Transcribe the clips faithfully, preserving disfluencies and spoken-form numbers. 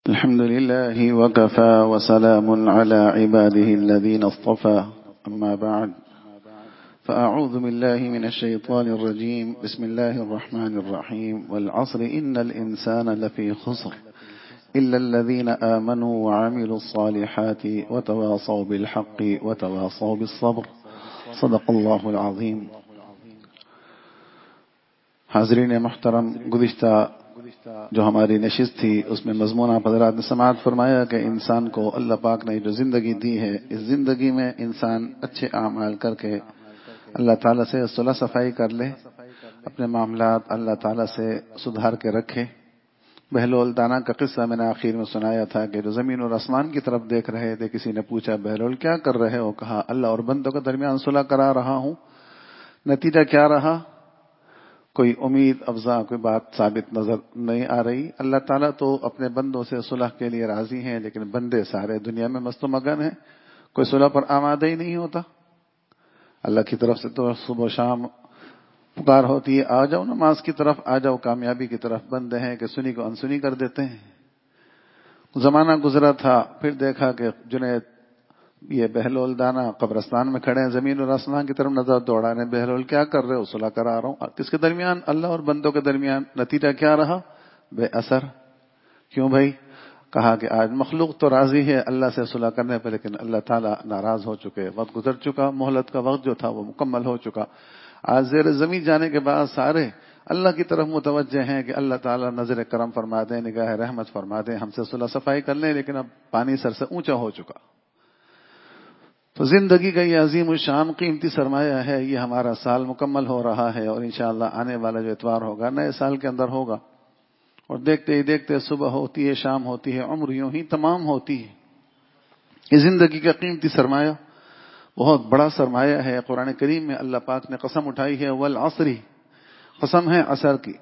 الحمد لله وكفى وسلام على عباده الذين اصطفى أما بعد فأعوذ بالله من الشيطان الرجيم بسم الله الرحمن الرحيم والعصر إن الإنسان لفي خسر إلا الذين آمنوا وعملوا الصالحات وتواصوا بالحق وتواصوا بالصبر صدق الله العظيم. حاضرین محترم، گزشتہ جو ہماری نشست تھی اس میں مضمون آپ حضرات نے سماعت فرمایا کہ انسان کو اللہ پاک نے جو زندگی دی ہے، اس زندگی میں انسان اچھے اعمال کر کے اللہ تعالیٰ سے صلح صفائی کر لے، اپنے معاملات اللہ تعالیٰ سے سدھار کے رکھے. بہلول دانا کا قصہ میں نے آخر میں سنایا تھا کہ جو زمین اور آسمان کی طرف دیکھ رہے تھے، کسی نے پوچھا بہلول کیا کر رہے ہو؟ کہا اللہ اور بندوں کے درمیان صلح کرا رہا ہوں. نتیجہ کیا رہا؟ کوئی امید افزا کوئی بات ثابت نظر نہیں آ رہی. اللہ تعالیٰ تو اپنے بندوں سے صلح کے لیے راضی ہیں، لیکن بندے سارے دنیا میں مست و مگن ہیں، کوئی صلح پر آمادہ ہی نہیں ہوتا. اللہ کی طرف سے تو صبح و شام پکار ہوتی ہے، آ جاؤ نماز کی طرف، آ جاؤ کامیابی کی طرف. بندے ہیں کہ سنی کو انسنی کر دیتے ہیں. زمانہ گزرا تھا، پھر دیکھا کہ جنید یہ بہلول دانا قبرستان میں کھڑے ہیں، زمین اور آسمان کی طرف نظر دوڑانے. بہلول کیا کر رہے ہو؟ صلح کرا رہا ہوں. کس کے درمیان؟ اللہ اور بندوں کے درمیان. نتیجہ کیا رہا؟ بے اثر. کیوں بھائی؟ کہا کہ آج مخلوق تو راضی ہے اللہ سے صلح کرنے پہ، لیکن اللہ تعالیٰ ناراض ہو چکے. وقت گزر چکا، مہلت کا وقت جو تھا وہ مکمل ہو چکا. آج زیر زمین جانے کے بعد سارے اللہ کی طرف متوجہ ہیں کہ اللہ تعالیٰ نظر کرم فرما دیں، نگاہ رحمت فرما دیں، ہم سے صلح صفائی کر لیں. لیکن اب پانی سر سے اونچا ہو چکا. تو زندگی کا یہ عظیم الشان قیمتی سرمایہ ہے. یہ ہمارا سال مکمل ہو رہا ہے اور انشاءاللہ آنے والا جو اتوار ہوگا نئے سال کے اندر ہوگا. اور دیکھتے ہی دیکھتے صبح ہوتی ہے، شام ہوتی ہے، عمر یوں ہی تمام ہوتی ہے. یہ زندگی کا قیمتی سرمایہ بہت بڑا سرمایہ ہے. قرآن کریم میں اللہ پاک نے قسم اٹھائی ہے، والعصر، قسم ہے عصر کی،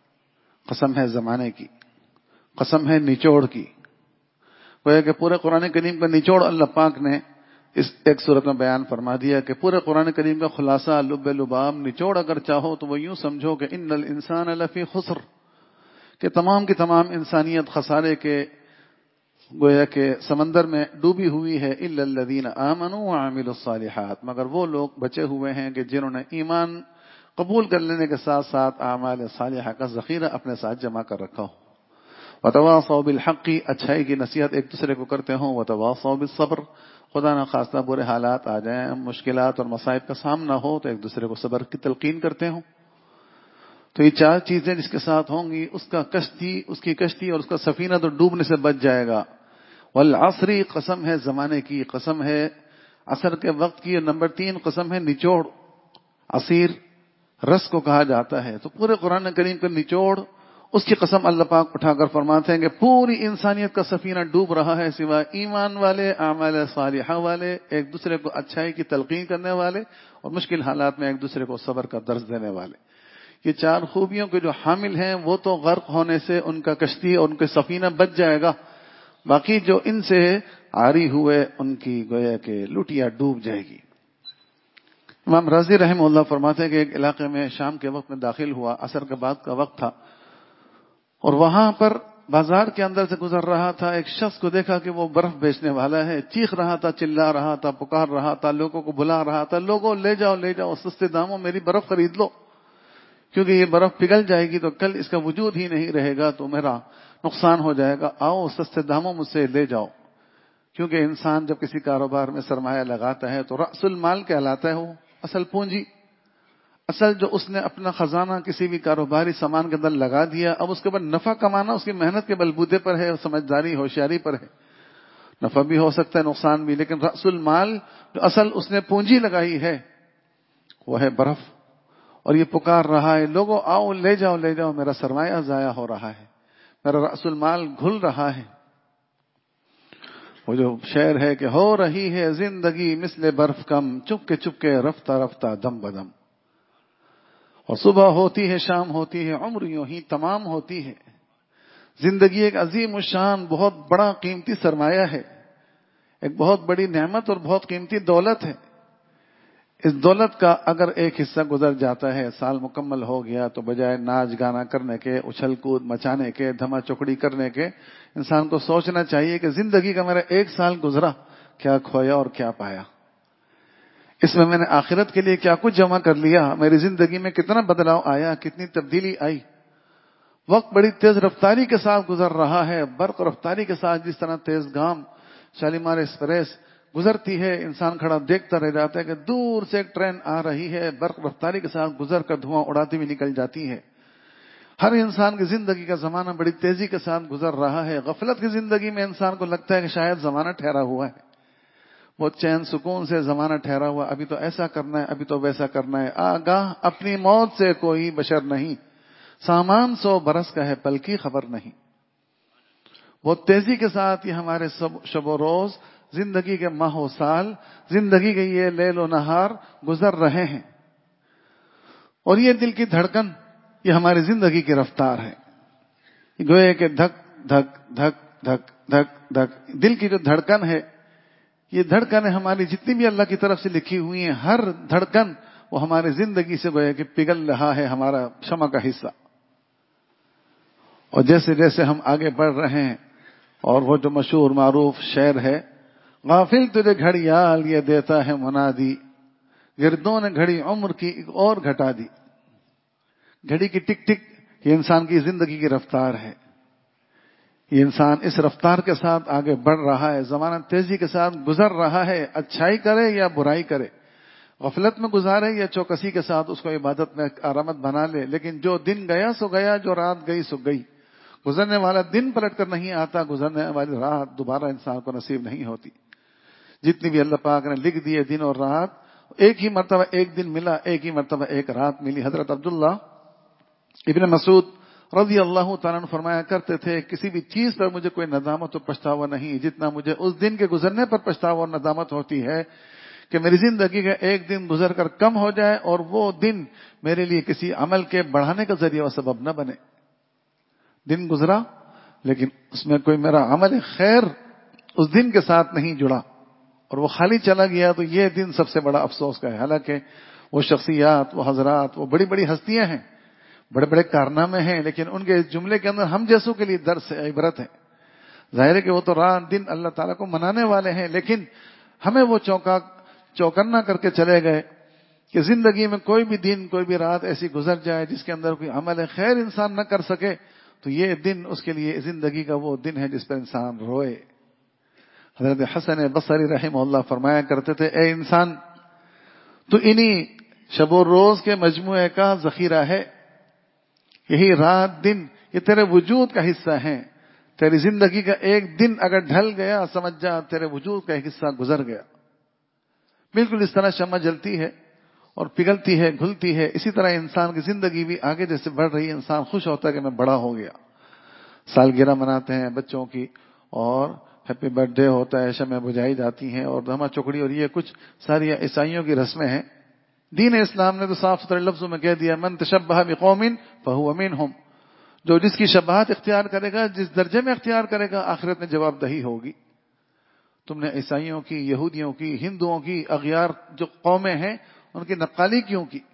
قسم ہے زمانے کی، قسم ہے نچوڑ کی. گویا کہ پورے قرآن کریم کا نچوڑ اللہ پاک نے اس ایک صورت میں بیان فرما دیا کہ پورے قرآن کریم کا خلاصہ لب لباب نچوڑ اگر چاہو تو وہ یوں سمجھو کہ ان الانسان لفی خسر، کہ تمام کی تمام انسانیت خسارے کے گویا کہ سمندر میں ڈوبی ہوئی ہے. الا الذین آمنوا وعملوا الصالحات، مگر وہ لوگ بچے ہوئے ہیں کہ جنہوں نے ایمان قبول کر لینے کے ساتھ ساتھ اعمال صالحہ کا ذخیرہ اپنے ساتھ جمع کر رکھا ہو. وتواصوا بالحق، اچھائی کی نصیحت ایک دوسرے کو کرتے ہوں. وتواصوا بالصبر، خدا نہ خواستہ برے حالات آ جائیں، مشکلات اور مصائب کا سامنا ہو تو ایک دوسرے کو صبر کی تلقین کرتے ہوں. تو یہ چار چیزیں جس کے ساتھ ہوں گی، اس کا کشتی اس کی کشتی اور اس کا سفینہ تو ڈوبنے سے بچ جائے گا. والعصر، قسم ہے زمانے کی، قسم ہے عصر کے وقت کی. اور نمبر تین قسم ہے نچوڑ. عصیر رس کو کہا جاتا ہے. تو پورے قرآن کریم کا نچوڑ اس کی قسم اللہ پاک اٹھا کر فرماتے ہیں کہ پوری انسانیت کا سفینہ ڈوب رہا ہے سوائے ایمان والے، اعمال صالحہ والے، ایک دوسرے کو اچھائی کی تلقین کرنے والے اور مشکل حالات میں ایک دوسرے کو صبر کا درس دینے والے. یہ چار خوبیوں کے جو حامل ہیں وہ تو غرق ہونے سے ان کا کشتی اور ان کے سفینہ بچ جائے گا. باقی جو ان سے عاری ہوئے ان کی گویا کہ لٹیا ڈوب جائے گی. امام رازی رحمہ اللہ فرماتے ہیں کہ ایک علاقے میں شام کے وقت میں داخل ہوا، عصر کے بعد کا وقت تھا، اور وہاں پر بازار کے اندر سے گزر رہا تھا. ایک شخص کو دیکھا کہ وہ برف بیچنے والا ہے. چیخ رہا تھا، چلا رہا تھا، پکار رہا تھا، لوگوں کو بلا رہا تھا، لوگوں لے جاؤ لے جاؤ سستے داموں میری برف خرید لو، کیونکہ یہ برف پگھل جائے گی تو کل اس کا وجود ہی نہیں رہے گا تو میرا نقصان ہو جائے گا. آؤ سستے داموں مجھ سے لے جاؤ. کیونکہ انسان جب کسی کاروبار میں سرمایہ لگاتا ہے تو رأس المال کہلاتا ہے، وہ اصل پونجی، اصل جو اس نے اپنا خزانہ کسی بھی کاروباری سامان کے اندر لگا دیا. اب اس کے بعد نفع کمانا اس کی محنت کے بلبوتے پر ہے، سمجھداری ہوشیاری پر ہے. نفع بھی ہو سکتا ہے، نقصان بھی، لیکن رأس المال جو اصل اس نے پونجی لگائی ہے وہ ہے برف. اور یہ پکار رہا ہے، لوگوں آؤ لے جاؤ لے جاؤ، میرا سرمایہ ضائع ہو رہا ہے، میرا رأس المال گھل رہا ہے. وہ جو شعر ہے کہ ہو رہی ہے زندگی مثل برف کم، چپکے چپکے رفتہ رفتہ دم بدم. اور صبح ہوتی ہے شام ہوتی ہے، عمر یوں ہی تمام ہوتی ہے. زندگی ایک عظیم الشان بہت بڑا قیمتی سرمایہ ہے، ایک بہت بڑی نعمت اور بہت قیمتی دولت ہے. اس دولت کا اگر ایک حصہ گزر جاتا ہے، سال مکمل ہو گیا، تو بجائے ناچ گانا کرنے کے، اچھل کود مچانے کے، دھما چکڑی کرنے کے، انسان کو سوچنا چاہیے کہ زندگی کا میرا ایک سال گزرا، کیا کھویا اور کیا پایا، اس میں میں نے آخرت کے لیے کیا کچھ جمع کر لیا، میری زندگی میں کتنا بدلاؤ آیا، کتنی تبدیلی آئی۔ وقت بڑی تیز رفتاری کے ساتھ گزر رہا ہے، برق رفتاری کے ساتھ جس طرح تیز گام شالیمار ایکسپریس گزرتی ہے، انسان کھڑا دیکھتا رہ جاتا ہے کہ دور سے ایک ٹرین آ رہی ہے، برق رفتاری کے ساتھ گزر کر دھواں اڑاتی ہوئی نکل جاتی ہے۔ ہر انسان کی زندگی کا زمانہ بڑی تیزی کے ساتھ گزر رہا ہے۔ غفلت کی زندگی میں انسان کو لگتا ہے کہ شاید زمانہ ٹھہرا ہوا ہے، وہ چین سکون سے زمانہ ٹھہرا ہوا، ابھی تو ایسا کرنا ہے، ابھی تو ویسا کرنا ہے۔ آگاہ اپنی موت سے کوئی بشر نہیں، سامان سو برس کا ہے، پل کی خبر نہیں۔ بہت تیزی کے ساتھ یہ ہمارے شب و روز، زندگی کے ماہ و سال، زندگی کے یہ لیل و نہار گزر رہے ہیں، اور یہ دل کی دھڑکن، یہ ہماری زندگی کی رفتار ہے۔ گوئے کہ دھک دھک دھک دھک دھک دھک، دل کی جو دھڑکن ہے، یہ دھڑکن ہماری جتنی بھی اللہ کی طرف سے لکھی ہوئی ہیں، ہر دھڑکن وہ ہماری زندگی سے گوئے کہ پگھل رہا ہے ہمارا شمع کا حصہ۔ اور جیسے جیسے ہم آگے بڑھ رہے ہیں، اور وہ جو مشہور معروف شعر ہے، غافل تجھے گھڑیال یہ دیتا ہے منادی، گردوں نے گھڑی عمر کی ایک اور گھٹا دی۔ گھڑی کی ٹک ٹک یہ انسان کی زندگی کی رفتار ہے۔ یہ انسان اس رفتار کے ساتھ آگے بڑھ رہا ہے، زمانہ تیزی کے ساتھ گزر رہا ہے، اچھائی کرے یا برائی کرے، غفلت میں گزارے یا چوکسی کے ساتھ اس کو عبادت میں آرامت بنا لے، لیکن جو دن گیا سو گیا، جو رات گئی سو گئی۔ گزرنے والا دن پلٹ کر نہیں آتا، گزرنے والی رات دوبارہ انسان کو نصیب نہیں ہوتی۔ جتنی بھی اللہ پاک نے لکھ دیے دن اور رات، ایک ہی مرتبہ ایک دن ملا، ایک ہی مرتبہ ایک رات ملی۔ حضرت عبداللہ ابن مسعود رضی اللہ تعالیٰ عنہ فرمایا کرتے تھے، کسی بھی چیز پر مجھے کوئی ندامت اور پچھتاوا نہیں جتنا مجھے اس دن کے گزرنے پر پچھتاوا اور ندامت ہوتی ہے کہ میری زندگی کا ایک دن گزر کر کم ہو جائے اور وہ دن میرے لیے کسی عمل کے بڑھانے کا ذریعہ و سبب نہ بنے۔ دن گزرا لیکن اس میں کوئی میرا عمل خیر اس دن کے ساتھ نہیں جڑا اور وہ خالی چلا گیا، تو یہ دن سب سے بڑا افسوس کا ہے۔ حالانکہ وہ شخصیات، وہ حضرات، وہ بڑی بڑی ہستیاں ہیں، بڑے بڑے کارنامے ہیں، لیکن ان کے جملے کے اندر ہم جیسوں کے لیے درس ہے، عبرت ہے۔ ظاہر ہے کہ وہ تو رات دن اللہ تعالیٰ کو منانے والے ہیں، لیکن ہمیں وہ چوکا چوکنا کر کے چلے گئے کہ زندگی میں کوئی بھی دن، کوئی بھی رات ایسی گزر جائے جس کے اندر کوئی عمل خیر انسان نہ کر سکے، تو یہ دن اس کے لیے زندگی کا وہ دن ہے جس پر انسان روئے۔ حضرت حسن بصری رحمہ اللہ فرمایا کرتے تھے، اے انسان، تو انہی شب و روز کے مجموعے کا ذخیرہ ہے، یہی رات دن یہ تیرے وجود کا حصہ ہیں، تیری زندگی کا ایک دن اگر ڈھل گیا سمجھ جا تیرے وجود کا ایک حصہ گزر گیا۔ بالکل اس طرح شمع جلتی ہے اور پگھلتی ہے، گھلتی ہے، اسی طرح انسان کی زندگی بھی آگے جیسے بڑھ رہی ہے، انسان خوش ہوتا ہے کہ میں بڑا ہو گیا۔ سالگرہ مناتے ہیں بچوں کی، اور ہیپی برتھ ڈے ہوتا ہے، شمع بجھائی جاتی ہیں، اور دھما چکڑی، اور یہ کچھ ساری عیسائیوں کی رسمیں ہیں۔ دین اسلام نے تو صاف ستھرے لفظوں میں کہہ دیا، من تشبہ بقوم فہو منہم، جو جس کی شباہت اختیار کرے گا، جس درجے میں اختیار کرے گا، آخرت میں جواب دہی ہوگی۔ تم نے عیسائیوں کی، یہودیوں کی، ہندوؤں کی، اغیار جو قومیں ہیں ان کی نقالی کیوں کی؟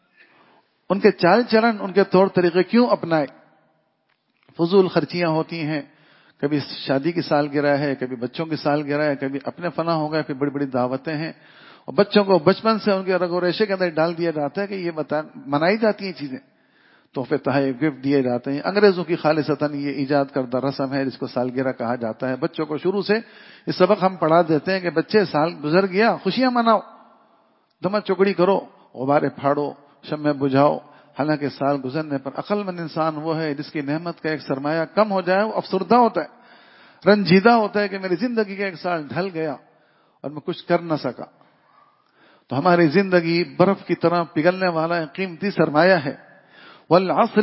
ان کے چال چلن، ان کے طور طریقے کیوں اپنائے؟ فضول خرچیاں ہوتی ہیں، کبھی شادی کی سالگرہ ہے، کبھی بچوں کی سالگرہ ہے، کبھی اپنے فنا ہو گئے، پھر بڑی بڑی دعوتیں ہیں، اور بچوں کو بچپن سے ان کے رگ و ریشے کے اندر ڈال دیا جاتا ہے کہ یہ بتا منائی جاتی ہیں چیزیں، تحفے تحائف گفٹ دیے جاتے ہیں۔ انگریزوں کی خالصتاً یہ ایجاد کردہ رسم ہے جس کو سالگرہ کہا جاتا ہے۔ بچوں کو شروع سے یہ سبق ہم پڑھا دیتے ہیں کہ بچے سال گزر گیا، خوشیاں مناؤ، دھما چکڑی کرو، غبارے پھاڑو، شمع بجھاؤ۔ حالانکہ سال گزرنے پر عقل مند انسان وہ ہے جس کی نعمت کا ایک سرمایہ کم ہو جائے وہ افسردہ ہوتا ہے، رنجیدہ ہوتا ہے کہ میری زندگی کا ایک سال ڈھل گیا اور میں کچھ کر نہ سکا۔ تو ہماری زندگی برف کی طرح پگھلنے والا ایک قیمتی سرمایہ ہے۔ والعصر،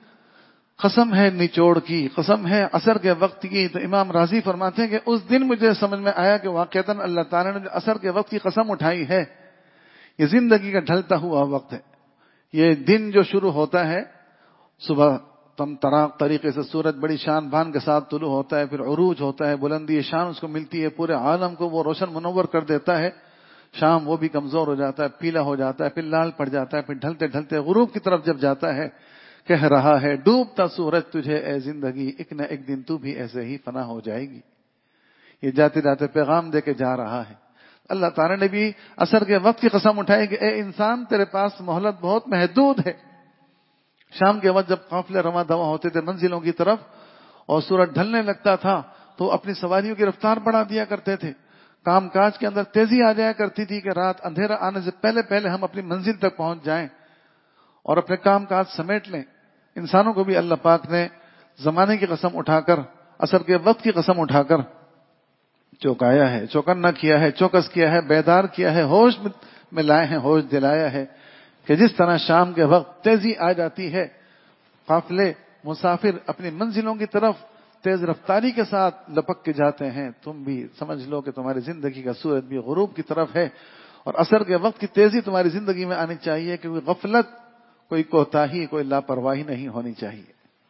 قسم ہے نچوڑ کی، قسم ہے عصر کے وقت کی۔ تو امام راضی فرماتے ہیں کہ اس دن مجھے سمجھ میں آیا کہ واقعتاً اللہ تعالیٰ نے جو عصر کے وقت کی قسم اٹھائی ہے، یہ زندگی کا ڈھلتا ہوا وقت ہے۔ یہ دن جو شروع ہوتا ہے صبح تم تراق طریقے سے، سورج بڑی شان بان کے ساتھ طلوع ہوتا ہے، پھر عروج ہوتا ہے، بلندی شان اس کو ملتی ہے، پورے عالم کو وہ روشن منور کر دیتا ہے۔ شام وہ بھی کمزور ہو جاتا ہے، پیلا ہو جاتا ہے، پھر لال پڑ جاتا ہے، پھر ڈھلتے ڈھلتے غروب کی طرف جب جاتا ہے، کہہ رہا ہے ڈوبتا سورج تجھے اے زندگی، ایک نہ ایک دن تو بھی ایسے ہی فنا ہو جائے گی. یہ جاتے جاتے پیغام دے کے جا رہا ہے. اللہ تعالیٰ نے بھی عصر کے وقت کی قسم اٹھائی کہ اے انسان تیرے پاس مہلت بہت محدود ہے. شام کے وقت جب قافلے رواں دواں ہوتے تھے منزلوں کی طرف اور سورج ڈھلنے لگتا تھا تو اپنی سواریوں کی رفتار بڑھا دیا کرتے تھے. کام کاج کے اندر تیزی آ جایا کرتی تھی کہ رات اندھیرا آنے سے پہلے پہلے ہم اپنی منزل تک پہنچ جائیں اور اپنے کام کاج سمیٹ لیں. انسانوں کو بھی اللہ پاک نے زمانے کی قسم اٹھا کر، عصر کے وقت کی قسم اٹھا کر چوکایا ہے، چوکنا کیا ہے، چوکس کیا ہے، بیدار کیا ہے، ہوش میں لائے ہیں، ہوش دلایا ہے کہ جس طرح شام کے وقت تیزی آ جاتی ہے، قافلے مسافر اپنی منزلوں کی طرف تیز رفتاری کے ساتھ لپک کے جاتے ہیں، تم بھی سمجھ لو کہ تمہاری زندگی کا سورج بھی غروب کی طرف ہے اور عصر کے وقت کی تیزی تمہاری زندگی میں آنی چاہیے کہ کوئی غفلت، کوئی کوتاہی، کوئی لاپرواہی نہیں ہونی چاہیے.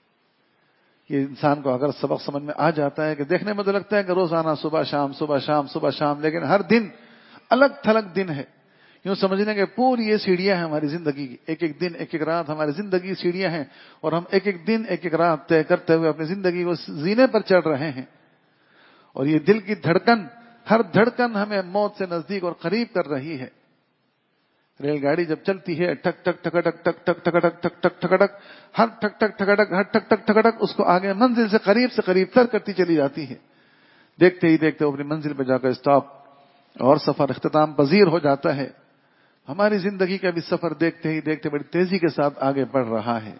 یہ انسان کو اگر سبق سمجھ میں آ جاتا ہے کہ دیکھنے میں تو لگتا ہے کہ روزانہ صبح شام صبح شام صبح شام، لیکن ہر دن الگ تھلگ دن ہے. یوں سمجھنے کہ پوری یہ سیڑھیاں ہیں ہماری زندگی کی، ایک ایک دن ایک ایک رات ہماری زندگی سیڑھیاں ہیں اور ہم ایک ایک دن ایک ایک رات طے کرتے ہوئے اپنی زندگی کو زینے پر چڑھ رہے ہیں. اور یہ دل کی دھڑکن، ہر دھڑکن ہمیں موت سے نزدیک اور قریب کر رہی ہے. ریل گاڑی جب چلتی ہے ٹک ٹک ٹک ٹک ٹک ٹک ٹک ٹک ٹک ٹک ٹک ٹک، ہر ٹک ٹک ٹک ٹک ہر ٹک ٹک ٹک ٹک اس کو آگے منزل سے قریب سے قریب تر کرتی چلی جاتی ہے. دیکھتے ہی دیکھتے اپنی منزل پہ جا کر اسٹاپ اور سفر اختتام پذیر ہو جاتا ہے. ہماری زندگی کا بھی سفر دیکھتے ہی دیکھتے بڑی تیزی کے ساتھ آگے بڑھ رہا ہے.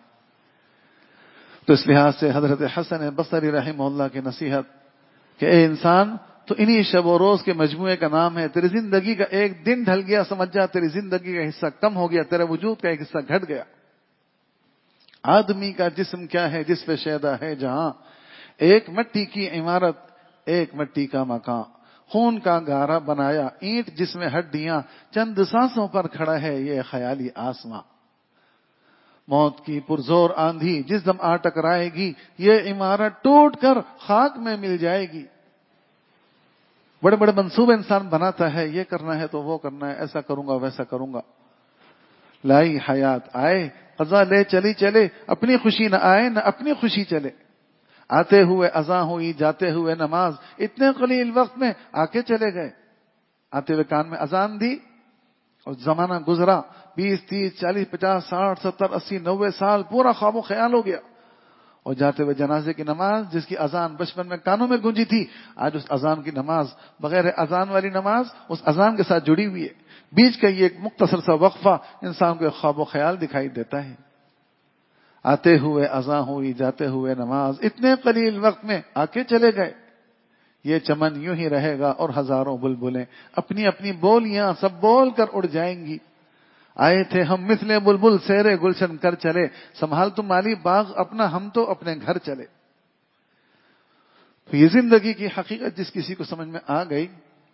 تو اس لحاظ سے حضرت حسن بصری رحمہ اللہ کی نصیحت کہ اے انسان، تو انہی شب و روز کے مجموعے کا نام ہے. تیری زندگی کا ایک دن ڈھل گیا، سمجھ جا تیری زندگی کا حصہ کم ہو گیا، تیرے وجود کا ایک حصہ گھٹ گیا. آدمی کا جسم کیا ہے جس پہ شیدا ہے جہاں، ایک مٹی کی عمارت ایک مٹی کا مکان، خون کا گارا بنایا اینٹ جس میں ہڈیاں، چند سانسوں پر کھڑا ہے یہ خیالی آسماں. موت کی پرزور آندھی جس دم آ ٹکرائے گی، یہ عمارت ٹوٹ کر خاک میں مل جائے گی. بڑے بڑے منصوبے انسان بناتا ہے، یہ کرنا ہے تو وہ کرنا ہے، ایسا کروں گا ویسا کروں گا. لائی حیات آئے قضا لے چلی چلے، اپنی خوشی نہ آئے نہ اپنی خوشی چلے. آتے ہوئے اذاں ہوئی جاتے ہوئے نماز، اتنے قلیل وقت میں آ کے چلے گئے. آتے ہوئے کان میں اذان دی اور زمانہ گزرا، بیس تیس چالیس پچاس ساٹھ ستر اسی نوے سال پورا خواب و خیال ہو گیا. اور جاتے ہوئے جنازے کی نماز جس کی اذان بچپن میں کانوں میں گونجی تھی، آج اس اذان کی نماز بغیر اذان والی نماز اس اذان کے ساتھ جڑی ہوئی ہے. بیچ کا یہ ایک مختصر سا وقفہ انسان کو ایک خواب و خیال دکھائی دیتا ہے. آتے ہوئے اذاں ہوئی جاتے ہوئے نماز، اتنے قلیل وقت میں آ کے چلے گئے. یہ چمن یوں ہی رہے گا اور ہزاروں بلبلیں اپنی اپنی بولیاں سب بول کر اڑ جائیں گی. آئے تھے ہم مثل بلبل سیرے گلشن کر چلے، سنبھال تم مالی باغ اپنا ہم تو اپنے گھر چلے. تو یہ زندگی کی حقیقت جس کسی کو سمجھ میں آ گئی،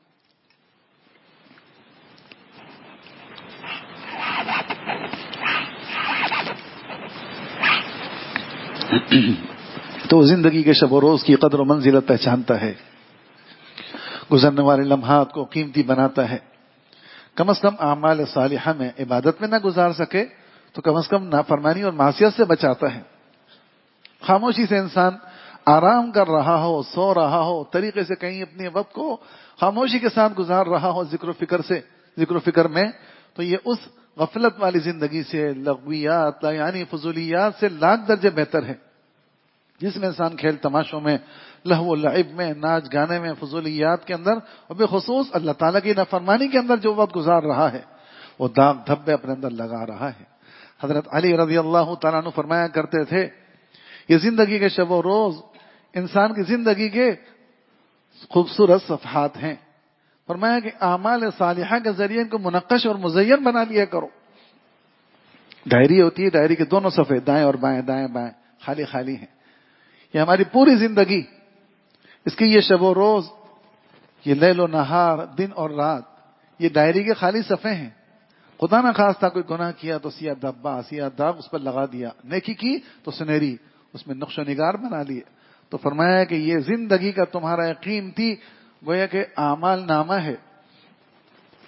تو زندگی کے شب و روز کی قدر و منزلت پہچانتا ہے، گزرنے والے لمحات کو قیمتی بناتا ہے. کم از کم اعمال صالحہ میں عبادت میں نہ گزار سکے تو کم از کم نافرمانی اور معصیت سے بچاتا ہے. خاموشی سے انسان آرام کر رہا ہو، سو رہا ہو، طریقے سے کہیں اپنے وقت کو خاموشی کے ساتھ گزار رہا ہو ذکر و فکر سے ذکر و فکر میں، تو یہ اس غفلت والی زندگی سے، لغویات یعنی فضولیات سے لاکھ درجے بہتر ہے جس میں انسان کھیل تماشوں میں، لہو و لعب میں، ناچ گانے میں، فضولیات کے اندر اور بالخصوص اللہ تعالیٰ کی نافرمانی کے اندر جو وقت گزار رہا ہے وہ داغ دھبے اپنے اندر لگا رہا ہے. حضرت علی رضی اللہ تعالیٰ عنہ فرمایا کرتے تھے، یہ زندگی کے شب و روز انسان کی زندگی کے خوبصورت صفحات ہیں. فرمایا کہ اعمال صالحہ کے ذریعے ان کو منقش اور مزین بنا لیا کرو. ڈائری ہوتی ہے، ڈائری کے دونوں صفحے دائیں اور بائیں دائیں بائیں خالی خالی ہیں. یہ ہماری پوری زندگی، اس کی یہ شب و روز، یہ لیل و نہار، دن اور رات، یہ ڈائری کے خالی صفحے ہیں. خدا نہ خواستہ کوئی گناہ کیا تو سیاہ دبا سیاہ داغ اس پر لگا دیا، نیکی کی تو سنہری اس میں نقش و نگار بنا لیے. تو فرمایا کہ یہ زندگی کا تمہارا قیمتی گویا کہ اعمال نامہ ہے،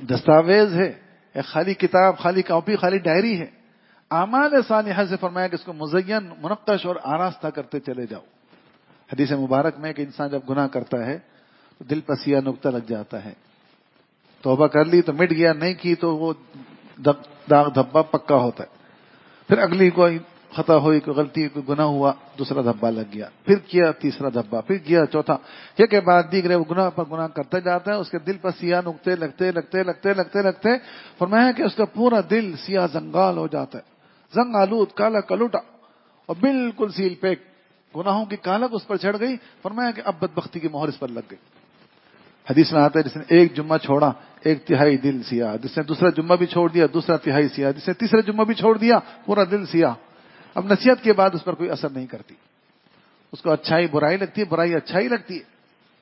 دستاویز ہے، ایک خالی کتاب، خالی کاپی، خالی ڈائری ہے. اعمال صالحہ سے فرمایا کہ اس کو مزین، منقش اور آراستہ کرتے چلے جاؤ. حدیث مبارک میں کہ انسان جب گناہ کرتا ہے تو دل پر سیاہ نقطہ لگ جاتا ہے. توبہ کر لی تو مٹ گیا، نہیں کی تو وہ داغ دھبا پکا ہوتا ہے. پھر اگلی کوئی خطا ہوئی، کوئی غلطی، کوئی گناہ ہوا، دوسرا دھبا لگ گیا، پھر کیا تیسرا دھبا، پھر کیا چوتھا. یہ کے بعد دیگر وہ گناہ پر گناہ کرتا جاتا ہے. اس کے دل پر سیاہ نقطے لگتے لگتے لگتے لگتے لگتے فرمایا کہ اس کا پورا دل سیاہ زنگال ہو جاتا ہے، زنگ آلود، کالا کلوٹا، اور بالکل سیل پیک. گناہوں کی کالک اس پر چڑھ گئی. فرمایا کہ اب بدبختی کی مہر اس پر لگ گئی. حدیث میں آتا ہے جس نے ایک جمعہ چھوڑا ایک تہائی دل سیاہ، جس نے دوسرا جمعہ بھی چھوڑ دیا دوسرا تہائی سیاہ، جس نے تیسرا جمعہ بھی چھوڑ دیا پورا دل سیاہ. اب نصیحت کے بعد اس پر کوئی اثر نہیں کرتی. اس کو اچھائی برائی لگتی ہے، برائی اچھائی لگتی ہے.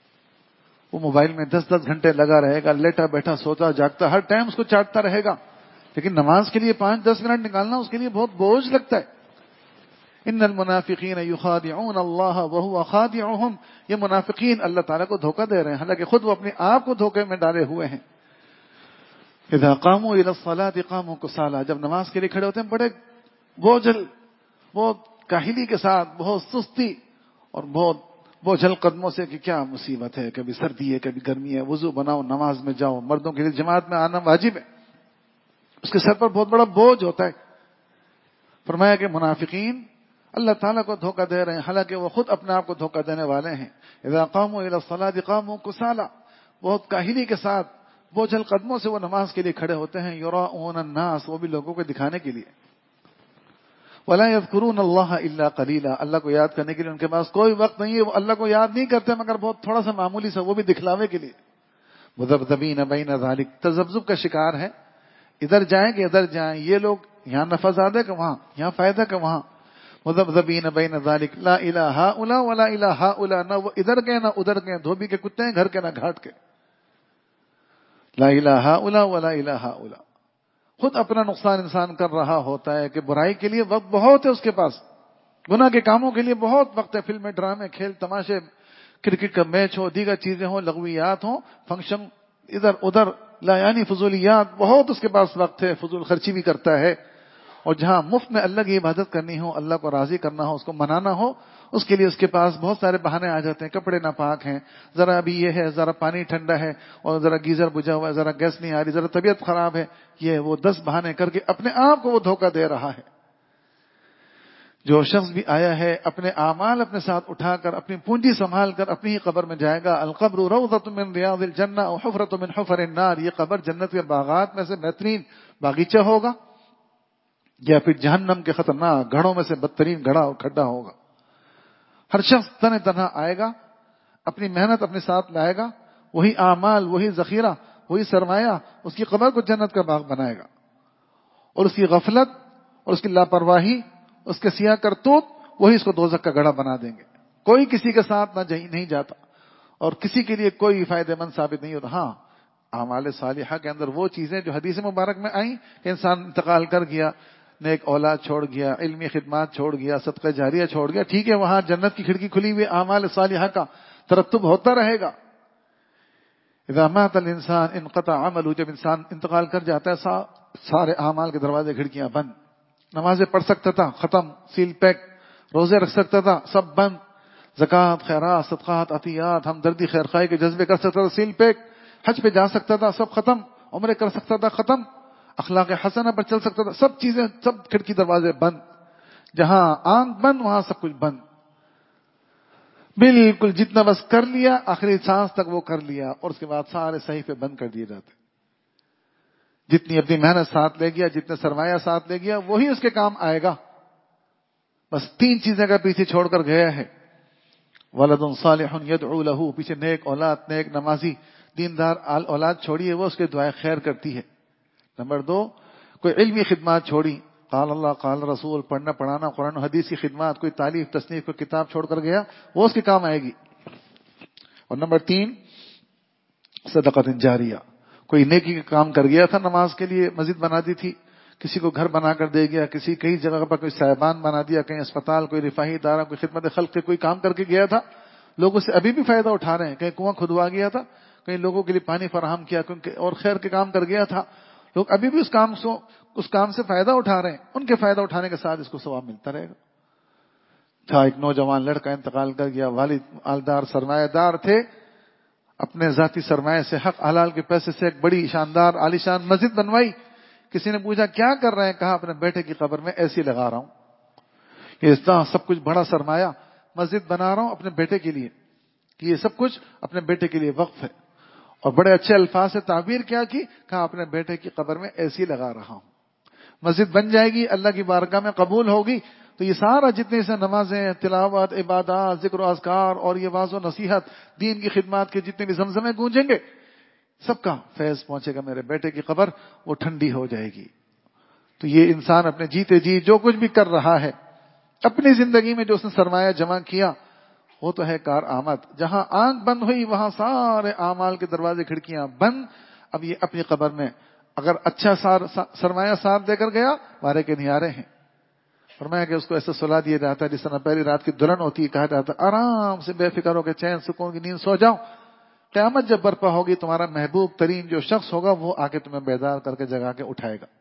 وہ موبائل میں دس دس گھنٹے لگا رہے گا، لیٹا بیٹھا سوتا جاگتا ہر ٹائم اس کو چاٹتا رہے گا. لیکن نماز کے لیے پانچ دس منٹ نکالنا اس کے لیے بہت بوجھ لگتا ہے. ان المنافقین یخادعون اللہ وهو خادعهم، یہ منافقین اللہ تعالیٰ کو دھوکہ دے رہے ہیں، حالانکہ خود وہ اپنے آپ کو دھوکے میں ڈالے ہوئے ہیں. اذا قاموا الى الصلاة قاموا كسالى، جب نماز کے لیے کھڑے ہوتے ہیں بڑے بوجھل، بہت کاہلی کے ساتھ، بہت سستی اور بہت بوجھل قدموں سے کہ کیا مصیبت ہے، کبھی سردی ہے کبھی گرمی ہے، وضو بناؤ نماز میں جاؤ. مردوں کے لیے جماعت میں آنا واجب ہے، اس کے سر پر بہت بڑا بوجھ ہوتا ہے. فرمایا کہ منافقین اللہ تعالیٰ کو دھوکہ دے رہے ہیں، حالانکہ وہ خود اپنے آپ کو دھوکہ دینے والے ہیں. اذا قاموا الى الصلاة قاموا كسالى، بہت کاہلی کے ساتھ بوجھل قدموں سے وہ نماز کے لیے کھڑے ہوتے ہیں. یراؤون الناس، وہ بھی لوگوں کو دکھانے کے لیے. ولا يذكرون اللہ الا قلیلا، اللہ کو یاد کرنے کے لیے ان کے پاس کوئی وقت نہیں ہے. وہ اللہ کو یاد نہیں کرتے مگر بہت تھوڑا سا معمولی سا، وہ بھی دکھلاوے کے لیے. مذبذبین بین ذلک، تذبذب کا شکار ہے. ادھر جائیں کہ ادھر جائیں، یہ لوگ یہاں نفع زیادہ کہ وہاں، یہاں فائدہ کہ وہاں. مذبذبین بین ذلک لا الہ ہؤلاء ولا الہ ہؤلاء، نہ وہ ادھر کے نہ ادھر کے، دھوبی کے کتے ہیں گھر کے نہ گھاٹ کے. لا الہ ہؤلاء ولا الہ ہؤلاء. خود اپنا نقصان انسان کر رہا ہوتا ہے کہ برائی کے لیے وقت بہت ہے اس کے پاس، گناہ کے کاموں کے لیے بہت وقت ہے. فلمیں، ڈرامے، کھیل تماشے، کرکٹ کا میچ ہو، دیگر چیزیں ہوں، لغویات ہوں، فنکشن ادھر ادھر، لا یعنی فضولیات، بہت اس کے پاس وقت ہے. فضول خرچی بھی کرتا ہے. اور جہاں مفت میں اللہ کی عبادت کرنی ہو، اللہ کو راضی کرنا ہو، اس کو منانا ہو، اس کے لیے اس کے پاس بہت سارے بہانے آ جاتے ہیں. کپڑے ناپاک ہیں، ذرا ابھی یہ ہے، ذرا پانی ٹھنڈا ہے، اور ذرا گیزر بجھا ہوا ہے، ذرا گیس نہیں آ رہی، ذرا طبیعت خراب ہے. یہ وہ دس بہانے کر کے اپنے آپ کو وہ دھوکہ دے رہا ہے. جو شخص بھی آیا ہے اپنے اعمال اپنے ساتھ اٹھا کر، اپنی پونجی سنبھال کر اپنی ہی قبر میں جائے گا. القبر روضۃ من ریاض الجنہ و حفرۃ من حفر النار، یہ قبر جنت کے باغات میں سے بہترین باغیچہ ہوگا یا پھر جہنم کے خطرناک گڑھوں میں سے بدترین گڑھا اور کھڈا ہوگا. ہر شخص تنہ تنہا آئے گا، اپنی محنت اپنے ساتھ لائے گا، وہی اعمال، وہی ذخیرہ، وہی سرمایہ اس کی قبر کو جنت کا باغ بنائے گا. اور اس کی غفلت اور اس کی لاپرواہی، اس کے سیاہ کرتوت، وہی اس کو دوزخ کا گڑھا بنا دیں گے. کوئی کسی کے ساتھ نہ نہیں جاتا اور کسی کے لیے کوئی فائدہ مند ثابت نہیں ہوتا. ہاں، اعمال صالحہ کے اندر وہ چیزیں جو حدیث مبارک میں آئیں کہ انسان انتقال کر گیا، نیک اولاد چھوڑ گیا، علمی خدمات چھوڑ گیا، صدقہ جاریہ چھوڑ گیا، ٹھیک ہے، وہاں جنت کی کھڑکی کھلی ہوئی، اعمال صالحہ کا ترتب ہوتا رہے گا. اذا مات الانسان انقطع عمله، جب انسان انتقال کر جاتا ہے سارے اعمال کے دروازے کھڑکیاں بند. نمازیں پڑھ سکتا تھا ختم، سیل پیک. روزے رکھ سکتا تھا سب بند. زکوٰۃ، خیرات، صدقات، عطیات، ہمدردی، خیرخواہی کے جذبے کر سکتا تھا، سیل پیک. حج پہ جا سکتا تھا سب ختم. عمرے کر سکتا تھا ختم. اخلاق حسنہ پر چل سکتا تھا، سب چیزیں، سب کھڑکی دروازے بند. جہاں آنکھ بند وہاں سب کچھ بند. بالکل جتنا بس کر لیا آخری سانس تک وہ کر لیا، اور اس کے بعد سارے صحیفے بند کر دیے جاتے. جتنی اپنی محنت ساتھ لے گیا، جتنے سرمایہ ساتھ لے گیا، وہی اس کے کام آئے گا. بس تین چیزیں کا پیچھے چھوڑ کر گیا ہے. ولد صالح یدعو له، پیچھے نیک اولاد، نیک نمازی دیندار اولاد چھوڑی ہے، وہ اس کے دعائیں خیر کرتی ہے. نمبر دو، کوئی علمی خدمات چھوڑی، قال اللہ قال رسول، پڑھنا پڑھانا، قرآن و حدیث کی خدمات، کوئی تالیف تصنیف کوئی کتاب چھوڑ کر گیا، وہ اس کے کام آئے گی. اور نمبر تین، صدقۃ جاریہ، کوئی نیکی کا کام کر گیا تھا، نماز کے لیے مسجد بنا دی تھی، کسی کو گھر بنا کر دے گیا، کسی کئی جگہ پر کوئی صاحبان بنا دیا، کہیں اسپتال، کوئی رفاہی ادارہ، کوئی خدمت خلق کے کوئی کام کر کے گیا تھا، لوگ اس سے ابھی بھی فائدہ اٹھا رہے ہیں. کہیں کنواں کھدوا گیا تھا، کئی لوگوں کے لیے پانی فراہم کیا کیونکہ اور خیر کے کام کر گیا تھا. لوگ ابھی بھی اس کام سے اس کام سے فائدہ اٹھا رہے ہیں, ان کے فائدہ اٹھانے کے ساتھ اس کو ثواب ملتا رہے گا. تھا ایک نوجوان لڑکا انتقال کر گیا, والد مالدار سرمایہ دار تھے, اپنے ذاتی سرمایہ سے حق حلال کے پیسے سے ایک بڑی شاندار عالیشان مسجد بنوائی. کسی نے پوچھا کیا کر رہے ہیں؟ کہا اپنے بیٹے کی قبر میں ایسی لگا رہا ہوں. یہ اتنا سب کچھ بڑا سرمایہ مسجد بنا رہا ہوں اپنے بیٹے کے لیے, یہ سب کچھ اپنے بیٹے کے لیے وقف ہے. اور بڑے اچھے الفاظ سے تعبیر کیا کی, کہا اپنے بیٹے کی قبر میں ایسی لگا رہا ہوں. مسجد بن جائے گی, اللہ کی بارگاہ میں قبول ہوگی, تو یہ سارا جتنے سے نمازیں, تلاوت, عبادات, ذکر و اذکار اور یہ واعظ و نصیحت, دین کی خدمات کے جتنے بھی زمزمیں گونجیں گے, سب کا فیض پہنچے گا میرے بیٹے کی قبر, وہ ٹھنڈی ہو جائے گی. تو یہ انسان اپنے جیتے جی جو کچھ بھی کر رہا ہے اپنی زندگی میں, جو اس نے سرمایہ جمع کیا, وہ تو ہے کار آمد. جہاں آنکھ بند ہوئی وہاں سارے اعمال کے دروازے کھڑکیاں بند. اب یہ اپنی قبر میں اگر اچھا سار سرمایہ ساتھ دے کر گیا, وارے کے نہارے ہیں. فرمایا کہ اس کو ایسا سلا دیا جاتا ہے جس طرح پہلی رات کی دلہن ہوتی ہے, کہا جاتا ہے آرام سے بے فکر ہو کے چین سکون کی نیند سو جاؤ. قیامت جب برپا ہوگی, تمہارا محبوب ترین جو شخص ہوگا وہ آ کے تمہیں بیدار کر کے جگا کے اٹھائے گا,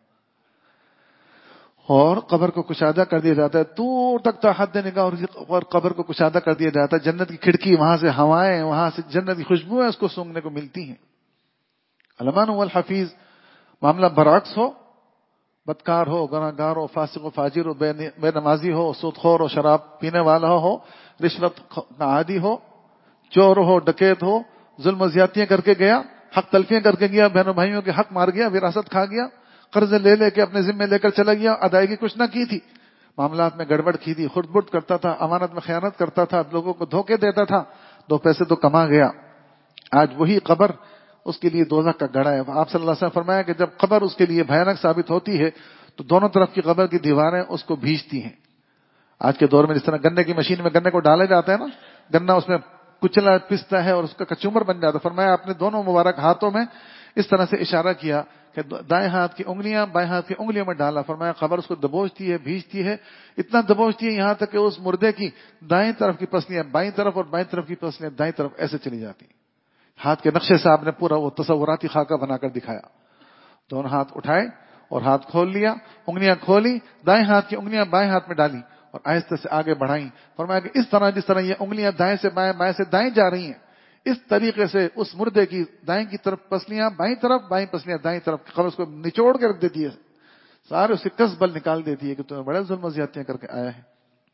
اور قبر کو کشادہ کر دیا جاتا ہے. دور تک تا حد نگاہ اور قبر کو کشادہ کر دیا جاتا ہے. جنت کی کھڑکی, وہاں سے ہوائیں, وہاں سے جنت کی خوشبوئیں اس کو سونگنے کو ملتی ہیں. علمان والحفیظ, معاملہ برعکس ہو, بدکار ہو, گناہ گار ہو, فاسق و فاجر ہو, بے نمازی ہو, سود خور ہو, شراب پینے والا ہو, رشوت کا عادی ہو, چور ہو, ڈکیت ہو, ظلم و زیادتیاں کر کے گیا, حق تلفیاں کر کے گیا, بہنوں بھائیوں کے حق مار گیا, وراثت کھا گیا, قرض لے لے کے اپنے ذمے لے کر چلا گیا, ادائیگی کچھ نہ کی تھی, معاملات میں گڑبڑ کی تھی, خرد برد کرتا تھا, امانت میں خیانت کرتا تھا, لوگوں کو دھوکے دیتا تھا, دو پیسے تو کما گیا. آج وہی قبر اس کے لیے دوزخ کا گڑھا ہے. آپ صلی اللہ علیہ وسلم فرمایا کہ جب قبر اس کے لیے بھیانک ثابت ہوتی ہے تو دونوں طرف کی قبر کی دیواریں اس کو بھیجتی ہیں. آج کے دور میں جس طرح گنے کی مشین میں گنے کو ڈالے جاتے ہیں نا, گنا اس میں کچلا پستا ہے اور اس کا کچومر بن جاتا ہے. فرمایا اپنے دونوں مبارک ہاتھوں میں اس طرح سے اشارہ کیا کہ دائیں ہاتھ کی انگلیاں بائیں ہاتھ کی انگلیوں میں ڈالا. فرمایا خبر اس کو دبوچتی ہے, بھیجتی ہے, اتنا دبوچتی ہے یہاں تک کہ اس مردے کی دائیں طرف کی پسلیاں بائیں طرف اور بائیں طرف کی پسلیاں دائیں طرف ایسے چلی جاتی. ہاتھ کے نقشے سے آپ نے پورا وہ تصوراتی خاکہ بنا کر دکھایا. دونوں ہاتھ اٹھائے اور ہاتھ کھول لیا, انگلیاں کھولی, دائیں ہاتھ کی انگلیاں بائیں ہاتھ میں ڈالی اور آہستہ سے آگے بڑھائیں. فرمایا کہ اس طرح جس طرح یہ انگلیاں دائیں سے بائیں بائیں سے دائیں جا رہی ہیں, اس طریقے سے اس مردے کی دائیں کی طرف پسلیاں بائیں طرف, بائیں پسلیاں دائیں طرف, خبر اس کو نچوڑ کے رکھ دیتی ہے, سارے اس سے کس بل نکال دیتی ہے کہ تمہیں بڑے ظلم و زیادتیاں کر کے آیا ہے.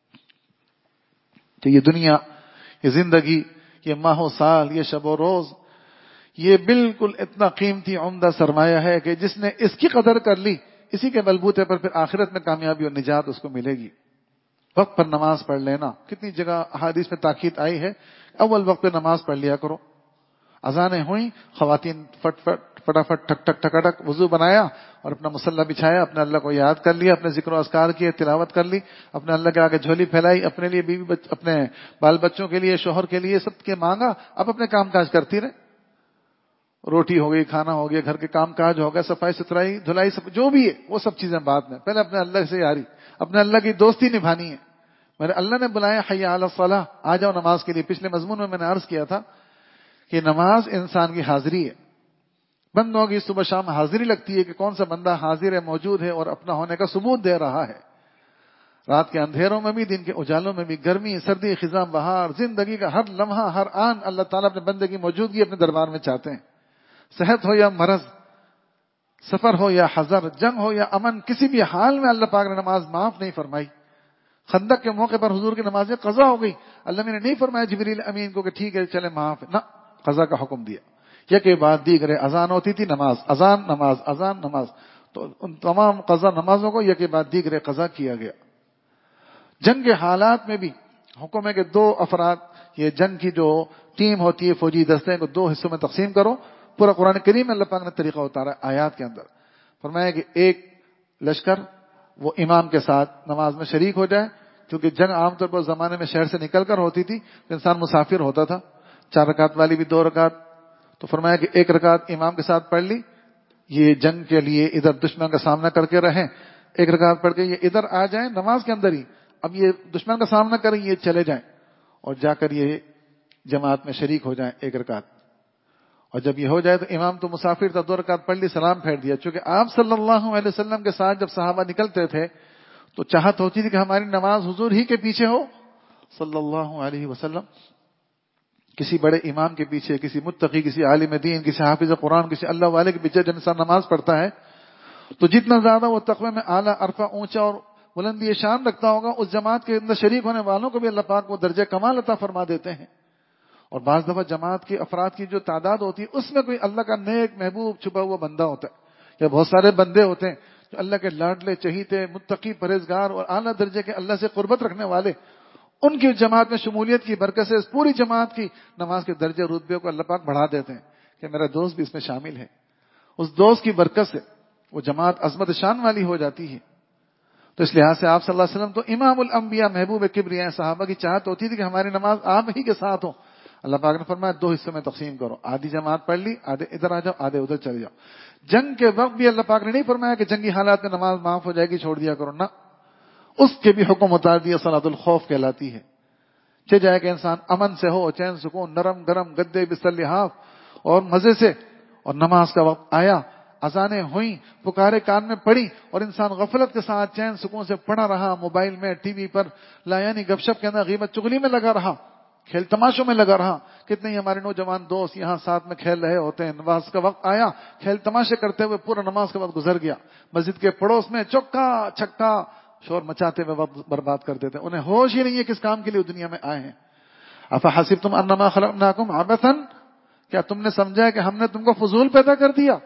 تو یہ دنیا, یہ زندگی, یہ ماہ و سال, یہ شب و روز, یہ بالکل اتنا قیمتی عمدہ سرمایہ ہے کہ جس نے اس کی قدر کر لی, اسی کے بلبوتے پر پھر آخرت میں کامیابی اور نجات اس کو ملے گی. وقت پر نماز پڑھ لینا, کتنی جگہ احادیث میں تاکید آئی ہے, اول وقت پہ نماز پڑھ لیا کرو. اذانیں ہوئیں, خواتین فٹ فٹ فٹافٹ ٹک ٹک ٹکاٹک وضو بنایا اور اپنا مصلی بچھایا, اپنے اللہ کو یاد کر لیا, اپنے ذکر و اذکار کیے, تلاوت کر لی, اپنے اللہ کے آگے جھولی پھیلائی, اپنے لیے بیوی بچ, اپنے بال بچوں کے لیے, شوہر کے لیے, سب کے مانگا. اب اپنے کام کاج کرتی رہے, روٹی ہو گئی, کھانا ہو گیا, گھر کے کام کاج ہو گیا, صفائی ستھرائی دھلائی, سب جو بھی ہے وہ سب چیزیں بعد میں. پہلے اپنے اللہ سے یاری, اپنے اللہ کی دوستی نبھانی ہے. میرے اللہ نے بلایا حی علی الصلاۃ, آ جاؤ نماز کے لیے. پچھلے مضمون میں میں نے عرض کیا تھا کہ نماز انسان کی حاضری ہے. بندوں کی صبح شام حاضری لگتی ہے کہ کون سا بندہ حاضر ہے, موجود ہے اور اپنا ہونے کا ثبوت دے رہا ہے. رات کے اندھیروں میں بھی, دن کے اجالوں میں بھی, گرمی سردی خزاں بہار, زندگی کا ہر لمحہ ہر آن اللہ تعالیٰ اپنے بندے کی موجودگی اپنے دربار میں چاہتے ہیں. صحت ہو یا مرض, سفر ہو یا حضر, جنگ ہو یا امن, کسی بھی حال میں اللہ پاک نے نماز معاف نہیں فرمائی. خندق کے موقع پر حضور کی نمازیں قضا ہو گئی, اللہ نے نہیں فرمایا جبریل امین کو کہ ٹھیک ہے چلے معاف, نہ, قضا کا حکم دیا. یہ کہ بعد دیگرے اذان ہوتی تھی, نماز, اذان, نماز, اذان, نماز, تو ان تمام قضا نمازوں کو یہ کہ بعد دیگرے قضا کیا گیا. جنگ کے حالات میں بھی حکم ہے کہ دو افراد, یہ جنگ کی جو ٹیم ہوتی ہے فوجی دستے کو دو حصوں میں تقسیم کرو. پورا قرآن کریم میں اللہ پاک نے طریقہ اتارا آیات کے اندر. فرمایا کہ ایک لشکر وہ امام کے ساتھ نماز میں شریک ہو جائے, کیونکہ جنگ عام طور پر زمانے میں شہر سے نکل کر ہوتی تھی, انسان مسافر ہوتا تھا, چار رکعت والی بھی دو رکعت. تو فرمایا کہ ایک رکعت امام کے ساتھ پڑھ لی, یہ جنگ کے لیے ادھر دشمن کا سامنا کر کے رہیں. ایک رکعت پڑھ کے یہ ادھر آ جائیں نماز کے اندر ہی, اب یہ دشمن کا سامنا کریں, یہ چلے جائیں اور جا کر یہ جماعت میں شریک ہو جائیں ایک رکعت. اور جب یہ ہو جائے تو امام تو مسافر تھا، دو رکعت پڑھ لی، سلام پھیر دیا. چونکہ آپ صلی اللہ علیہ وسلم کے ساتھ جب صحابہ نکلتے تھے تو چاہت ہوتی تھی کہ ہماری نماز حضور ہی کے پیچھے ہو صلی اللہ علیہ وسلم. کسی بڑے امام کے پیچھے، کسی متقی، کسی عالم دین، کسی حافظ قرآن، کسی اللہ والے کے پیچھے جب انسان نماز پڑھتا ہے تو جتنا زیادہ وہ تقوی میں اعلیٰ، عرفہ، اونچا اور بلندی شان رکھتا ہوگا، اس جماعت کے اندر شریک ہونے والوں کو بھی اللہ پاک وہ درجہ کمال عطا فرما دیتے ہیں. اور بعض دفعہ جماعت کی افراد کی جو تعداد ہوتی ہے اس میں کوئی اللہ کا نیک محبوب چھپا ہوا بندہ ہوتا ہے، یا بہت سارے بندے ہوتے ہیں جو اللہ کے لاڈلے، چہیتے، متقی، پرہیزگار اور اعلیٰ درجے کے اللہ سے قربت رکھنے والے، ان کی جماعت میں شمولیت کی برکت سے اس پوری جماعت کی نماز کے درجے رتبے کو اللہ پاک بڑھا دیتے ہیں کہ میرا دوست بھی اس میں شامل ہے. اس دوست کی برکت سے وہ جماعت عظمت شان والی ہو جاتی ہے. تو اس لحاظ سے آپ صلی اللہ علیہ وسلم تو امام الانبیاء، محبوب کبریاء، صحابہ کی چاہت ہوتی تھی کہ ہماری نماز آپ ہی کے ساتھ ہو. اللہ پاک نے فرمایا دو حصوں میں تقسیم کرو، آدھی جماعت پڑھ لی، آدھے ادھر آ جاؤ، آدھے ادھر چلے جاؤ. جنگ کے وقت بھی اللہ پاک نے نہیں فرمایا کہ جنگی حالات میں نماز معاف ہو جائے گی چھوڑ دیا کرو، نہ، اس کے بھی حکم اتار دیا. صلاۃ الخوف کہلاتی ہے. چہ جائے کہ انسان امن سے ہو، چین سکون، نرم گرم گدے بستر لحاف اور مزے سے، اور نماز کا وقت آیا، اذانیں ہوئیں، پکارے کان میں پڑی، اور انسان غفلت کے ساتھ چین سکون سے پڑا رہا، موبائل میں، ٹی وی پر، لا یعنی گپ شپ کے اندر، غیبت چغلی میں لگا رہا، کھیل تماشوں میں لگا رہا. کتنے ہی ہمارے نوجوان دوست یہاں ساتھ میں کھیل رہے ہوتے ہیں، نماز کا وقت آیا، کھیل تماشے کرتے ہوئے پورا نماز کا وقت گزر گیا. مسجد کے پڑوس میں چوکا چھکا شور مچاتے ہوئے وقت برباد کر دیتے ہیں. انہیں ہوش ہی نہیں ہے کس کام کے لیے دنیا میں آئے ہیں. افحسبتم انما خلقناکم عبثا، کیا تم نے سمجھا ہے کہ ہم نے تم کو فضول پیدا کر دیا،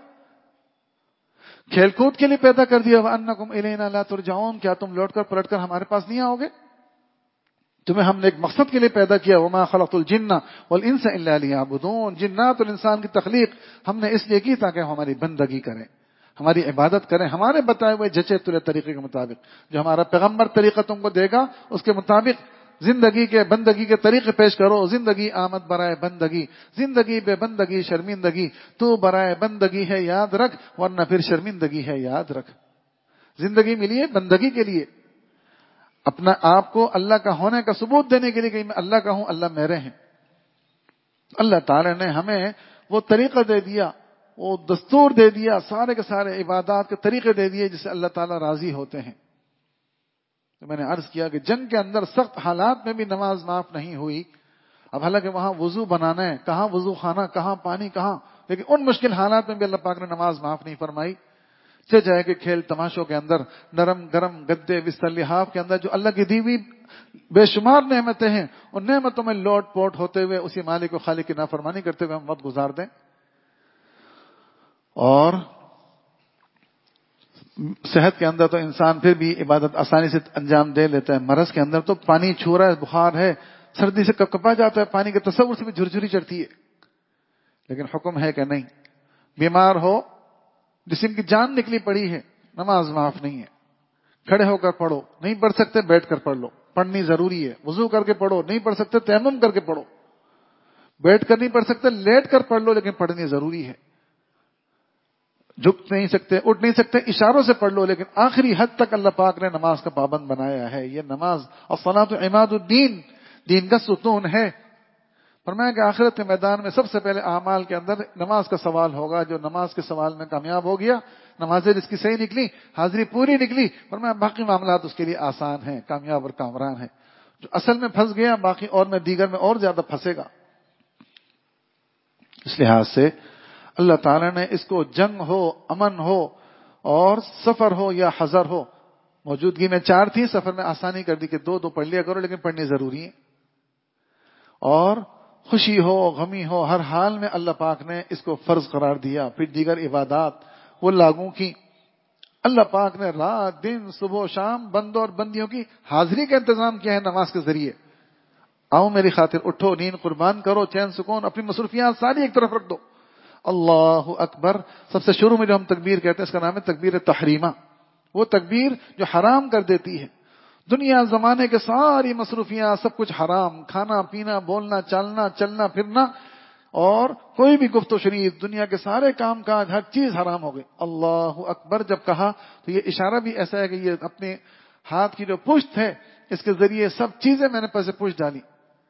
کھیل کود کے لیے پیدا کر دیا؟ وانکم الینا لا ترجعون، کیا تم لوٹ کر پلٹ کر ہمارے پاس نہیں آؤ گے؟ تمہیں ہم نے ایک مقصد کے لیے پیدا کیا. وما خلقت الجن والانس الا لیعبدون، جنات اور انسان کی تخلیق ہم نے اس لیے کی تاکہ ہماری بندگی کریں، ہماری عبادت کریں، ہمارے بتائے ہوئے جچے تلے طریقے کے مطابق. جو ہمارا پیغمبر طریقہ تم کو دے گا اس کے مطابق زندگی کے بندگی کے طریقے پیش کرو. زندگی آمد برائے بندگی، زندگی بے بندگی شرمندگی، تو برائے بندگی ہے یاد رکھ، ورنہ پھر شرمندگی ہے یاد رکھ. زندگی ملی ہے بندگی کے لیے، اپنا آپ کو اللہ کا ہونے کا ثبوت دینے کے لیے کہ میں اللہ کا ہوں، اللہ میرے ہیں. اللہ تعالی نے ہمیں وہ طریقہ دے دیا، وہ دستور دے دیا، سارے کے سارے عبادات کے طریقے دے دیے جس سے اللہ تعالی راضی ہوتے ہیں. تو میں نے عرض کیا کہ جنگ کے اندر سخت حالات میں بھی نماز معاف نہیں ہوئی. اب حالانکہ وہاں وضو بنانا ہے، کہاں وضو خانہ، کہاں پانی، کہاں، لیکن ان مشکل حالات میں بھی اللہ پاک نے نماز معاف نہیں فرمائی. چہ جائے کہ کھیل تماشوں کے اندر، نرم گرم گدے بستر لحاف کے اندر جو اللہ کی دی ہوئی بے شمار نعمتیں ہیں، ان نعمتوں میں لوٹ پوٹ ہوتے ہوئے اسی مالک و خالق کی نافرمانی کرتے ہوئے ہم وقت گزار دیں. اور صحت کے اندر تو انسان پھر بھی عبادت آسانی سے انجام دے لیتا ہے. مرض کے اندر تو پانی چھو رہا ہے، بخار ہے، سردی سے کپکپا جاتا ہے، پانی کے تصور سے بھی جھرجھری چڑھتی ہے. لیکن حکم ہے کہ نہیں، بیمار ہو، جسم کی جان نکلی پڑی ہے، نماز معاف نہیں ہے. کھڑے ہو کر پڑھو، نہیں پڑھ سکتے بیٹھ کر پڑھ لو، پڑھنی ضروری ہے. وضو کر کے پڑھو، نہیں پڑھ سکتے تیمم کر کے پڑھو. بیٹھ کر نہیں پڑھ سکتے لیٹ کر پڑھ لو، لیکن پڑھنی ضروری ہے. جھک نہیں سکتے، اٹھ نہیں سکتے، اشاروں سے پڑھ لو، لیکن آخری حد تک اللہ پاک نے نماز کا پابند بنایا ہے. یہ نماز الصلاۃ عماد الدین، دین کا ستون ہے. فرمایا کہ آخرت کے میدان میں سب سے پہلے اعمال کے اندر نماز کا سوال ہوگا. جو نماز کے سوال میں کامیاب ہو گیا، نمازیں جس کی صحیح نکلی، حاضری پوری نکلی، فرمایا باقی معاملات اس کے لیے آسان ہیں، کامیاب اور کامران ہیں. جو اصل میں پھنس گیا، باقی اور میں دیگر میں اور زیادہ پھنسے گا. اس لحاظ سے اللہ تعالیٰ نے اس کو جنگ ہو، امن ہو اور سفر ہو یا حضر ہو، موجودگی میں چار تھی، سفر میں آسانی کر دی کہ دو دو پڑھ لیا کرو، لیکن پڑھنی ضروری ہے. اور خوشی ہو، غمی ہو، ہر حال میں اللہ پاک نے اس کو فرض قرار دیا. پھر دیگر عبادات وہ لاگو کی. اللہ پاک نے رات دن صبح و شام بندوں اور بندیوں کی حاضری کا انتظام کیا ہے نماز کے ذریعے. آؤ میری خاطر اٹھو، نیند قربان کرو، چین سکون، اپنی مصروفیات ساری ایک طرف رکھ دو. اللہ اکبر. سب سے شروع میں جو ہم تکبیر کہتے ہیں اس کا نام ہے تکبیر تحریمہ. وہ تکبیر جو حرام کر دیتی ہے دنیا زمانے کے ساری مصروفیات، سب کچھ حرام، کھانا پینا، بولنا چالنا، چلنا پھرنا اور کوئی بھی گفت و شنید، دنیا کے سارے کام کاج، ہر چیز حرام ہو گئی. اللہ اکبر جب کہا تو یہ اشارہ بھی ایسا ہے کہ یہ اپنے ہاتھ کی جو پشت ہے اس کے ذریعے سب چیزیں میں نے پیسے پشت ڈالی.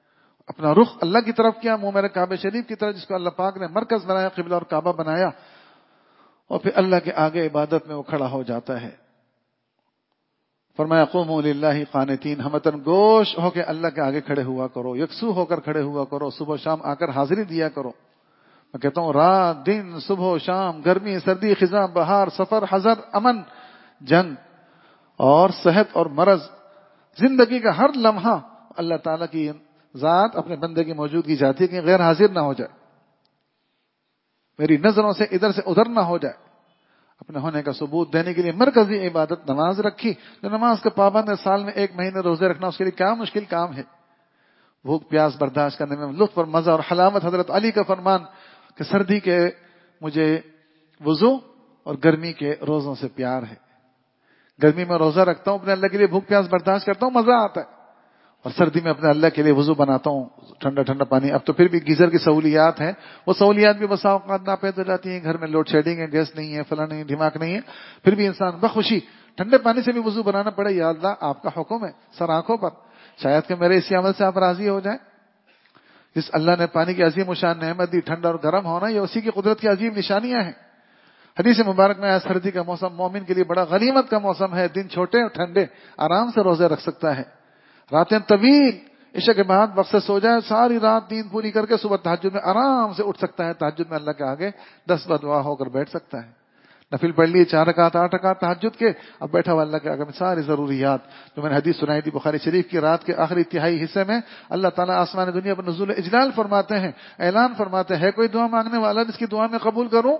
اپنا رخ اللہ کی طرف کیا، منہ میرے کعبہ شریف کی طرف، جس کو اللہ پاک نے مرکز بنایا، قبلہ اور کعبہ بنایا، اور پھر اللہ کے آگے عبادت میں وہ کھڑا ہو جاتا ہے۔ فرمایا قوموا للہ قانتین، ہمتن گوش ہو کے اللہ کے آگے کھڑے ہوا کرو، یکسو ہو کر کھڑے ہوا کرو، صبح و شام آ کر حاضری دیا کرو۔ میں کہتا ہوں رات دن، صبح و شام، گرمی سردی، خزاں بہار، سفر حضر، امن جنگ اور صحت اور مرض، زندگی کا ہر لمحہ اللہ تعالیٰ کی ذات اپنے بندے کی موجودگی چاہتی ہے کہ غیر حاضر نہ ہو جائے، میری نظروں سے ادھر سے ادھر نہ ہو جائے۔ اپنے ہونے کا ثبوت دینے کے لیے مرکزی عبادت نماز رکھی۔ جو نماز کا پابند ہے، سال میں ایک مہینے روزے رکھنا اس کے لیے کیا مشکل کام ہے۔ بھوک پیاس برداشت کرنے میں لطف اور مزہ اور حلاوت۔ حضرت علی کا فرمان کہ سردی کے مجھے وضو اور گرمی کے روزوں سے پیار ہے۔ گرمی میں روزہ رکھتا ہوں، اپنے اللہ کے لیے بھوک پیاس برداشت کرتا ہوں، مزہ آتا ہے، اور سردی میں اپنے اللہ کے لیے وضو بناتا ہوں، ٹھنڈا ٹھنڈا پانی۔ اب تو پھر بھی گیزر کی سہولیات ہیں، وہ سہولیات بھی بسا اوقات ناپید ہو جاتی ہیں، گھر میں لوڈ شیڈنگ ہے، گیس نہیں ہے، فلاں نہیں، دھماک نہیں ہے، پھر بھی انسان بخوشی ٹھنڈے پانی سے بھی وضو بنانا پڑے۔ یا اللہ آپ کا حکم ہے سر آنکھوں پر، شاید کہ میرے اسی عمل سے آپ راضی ہو جائیں۔ جس اللہ نے پانی کی عظیم الشان نعمت دی، ٹھنڈا اور گرم ہونا، یہ اسی کی قدرت کی عظیم نشانیاں ہیں۔ حدیث مبارک میں آیا سردی کا موسم مومن کے لیے بڑا غنیمت کا موسم ہے، دن چھوٹے اور ٹھنڈے، آرام سے روزے رکھ سکتا ہے، راتیں طویل، عشاء کے بعد وقت سے سو جائے، ساری رات نیند پوری کر کے صبح تہجد میں آرام سے اٹھ سکتا ہے، تہجد میں اللہ کے آگے دس بار دعا ہو کر بیٹھ سکتا ہے، نفل پڑھ لیے چار رکعت آٹھ رکعت تہجد کے، اب بیٹھا ہوا اللہ کے آگے میں ساری ضروریات جو میں نے حدیث سنائی تھی بخاری شریف کی، رات کے آخری تہائی حصے میں اللہ تعالیٰ آسمان دنیا پر نزول اجلال فرماتے ہیں، اعلان فرماتے ہیں، ہے کوئی دعا مانگنے والا جس کی دعا میں قبول کروں؟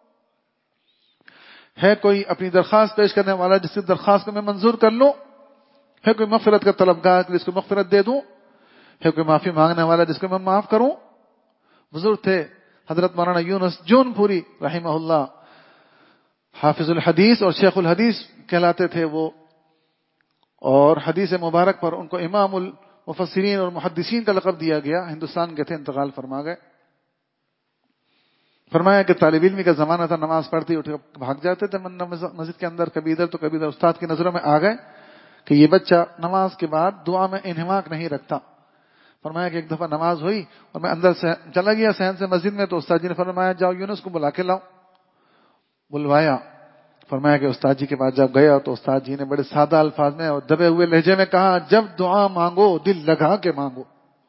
ہے کوئی اپنی درخواست پیش کرنے والا جس کی درخواست کو میں منظور کر لوں؟ ہے کوئی مغفرت کا طلبگار جس کو مغفرت دے دوں؟ ہے کوئی معافی مانگنے والا جس کو میں معاف کروں؟ بزرگ تھے حضرت مولانا یونس جون پوری رحمہ اللہ، حافظ الحدیث اور شیخ الحدیث کہلاتے تھے وہ، اور حدیث مبارک پر ان کو امام المفسرین اور محدثین کا لقب دیا گیا، ہندوستان کے تھے، انتقال فرما گئے۔ فرمایا کہ طالب علمی کا زمانہ تھا، نماز پڑھتے اٹھ بھاگ جاتے تھے مسجد کے اندر، کبھی ادھر تو کبھی ادھر۔ استاد کی نظروں میں آ گئے کہ یہ بچہ نماز کے بعد دعا میں انہماک نہیں رکھتا۔ فرمایا کہ ایک دفعہ نماز ہوئی اور میں اندر سے چلا گیا صحن سے مسجد میں، تو استاد جی نے فرمایا جاؤ یونس کو بلا کے لاؤ۔ بلوایا، فرمایا کہ استاد جی کے پاس جب گیا تو استاد جی نے بڑے سادہ الفاظ میں اور دبے ہوئے لہجے میں کہا، جب دعا مانگو دل لگا کے مانگو،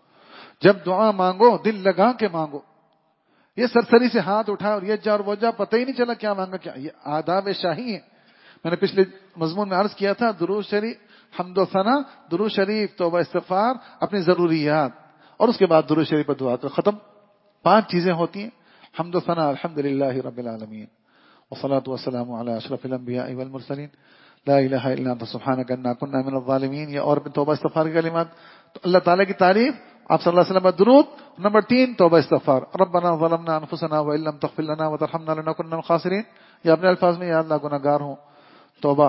جب دعا مانگو دل لگا کے مانگو۔ یہ سرسری سے ہاتھ اٹھا اور یہ جا اور وہ جا، پتہ ہی نہیں چلا کیا مانگا کیا۔ یہ آداب شاہی ہے۔ میں نے پچھلے مضمون میں عرض کیا تھا، درود شریف، حمد و ثنا، درود شریف، توبہ استغفار، اپنی ضروریات، اور اس کے بعد درود شریف پر دعا، تو ختم۔ پانچ چیزیں ہوتی ہیں، حمد و ثنا الحمدللہ رب العالمین، والصلاة والسلام علی اشرف الانبیاء والمرسلین، لا الہ الا انت سبحانک انا کنا من الظالمین، یا اور توبہ استغفار کے کلمات، تو اللہ تعالیٰ کی تعریف، آپ صلی اللہ علیہ وسلم پر درود۔ نمبر تین توبہ استغفار، ربنا ظلمنا انفسنا وان لم تغفر لنا وترحمنا لنکن من الخاسرین، یا اپنے الفاظ میں، یا اللہ گناہ گار ہوں، توبہ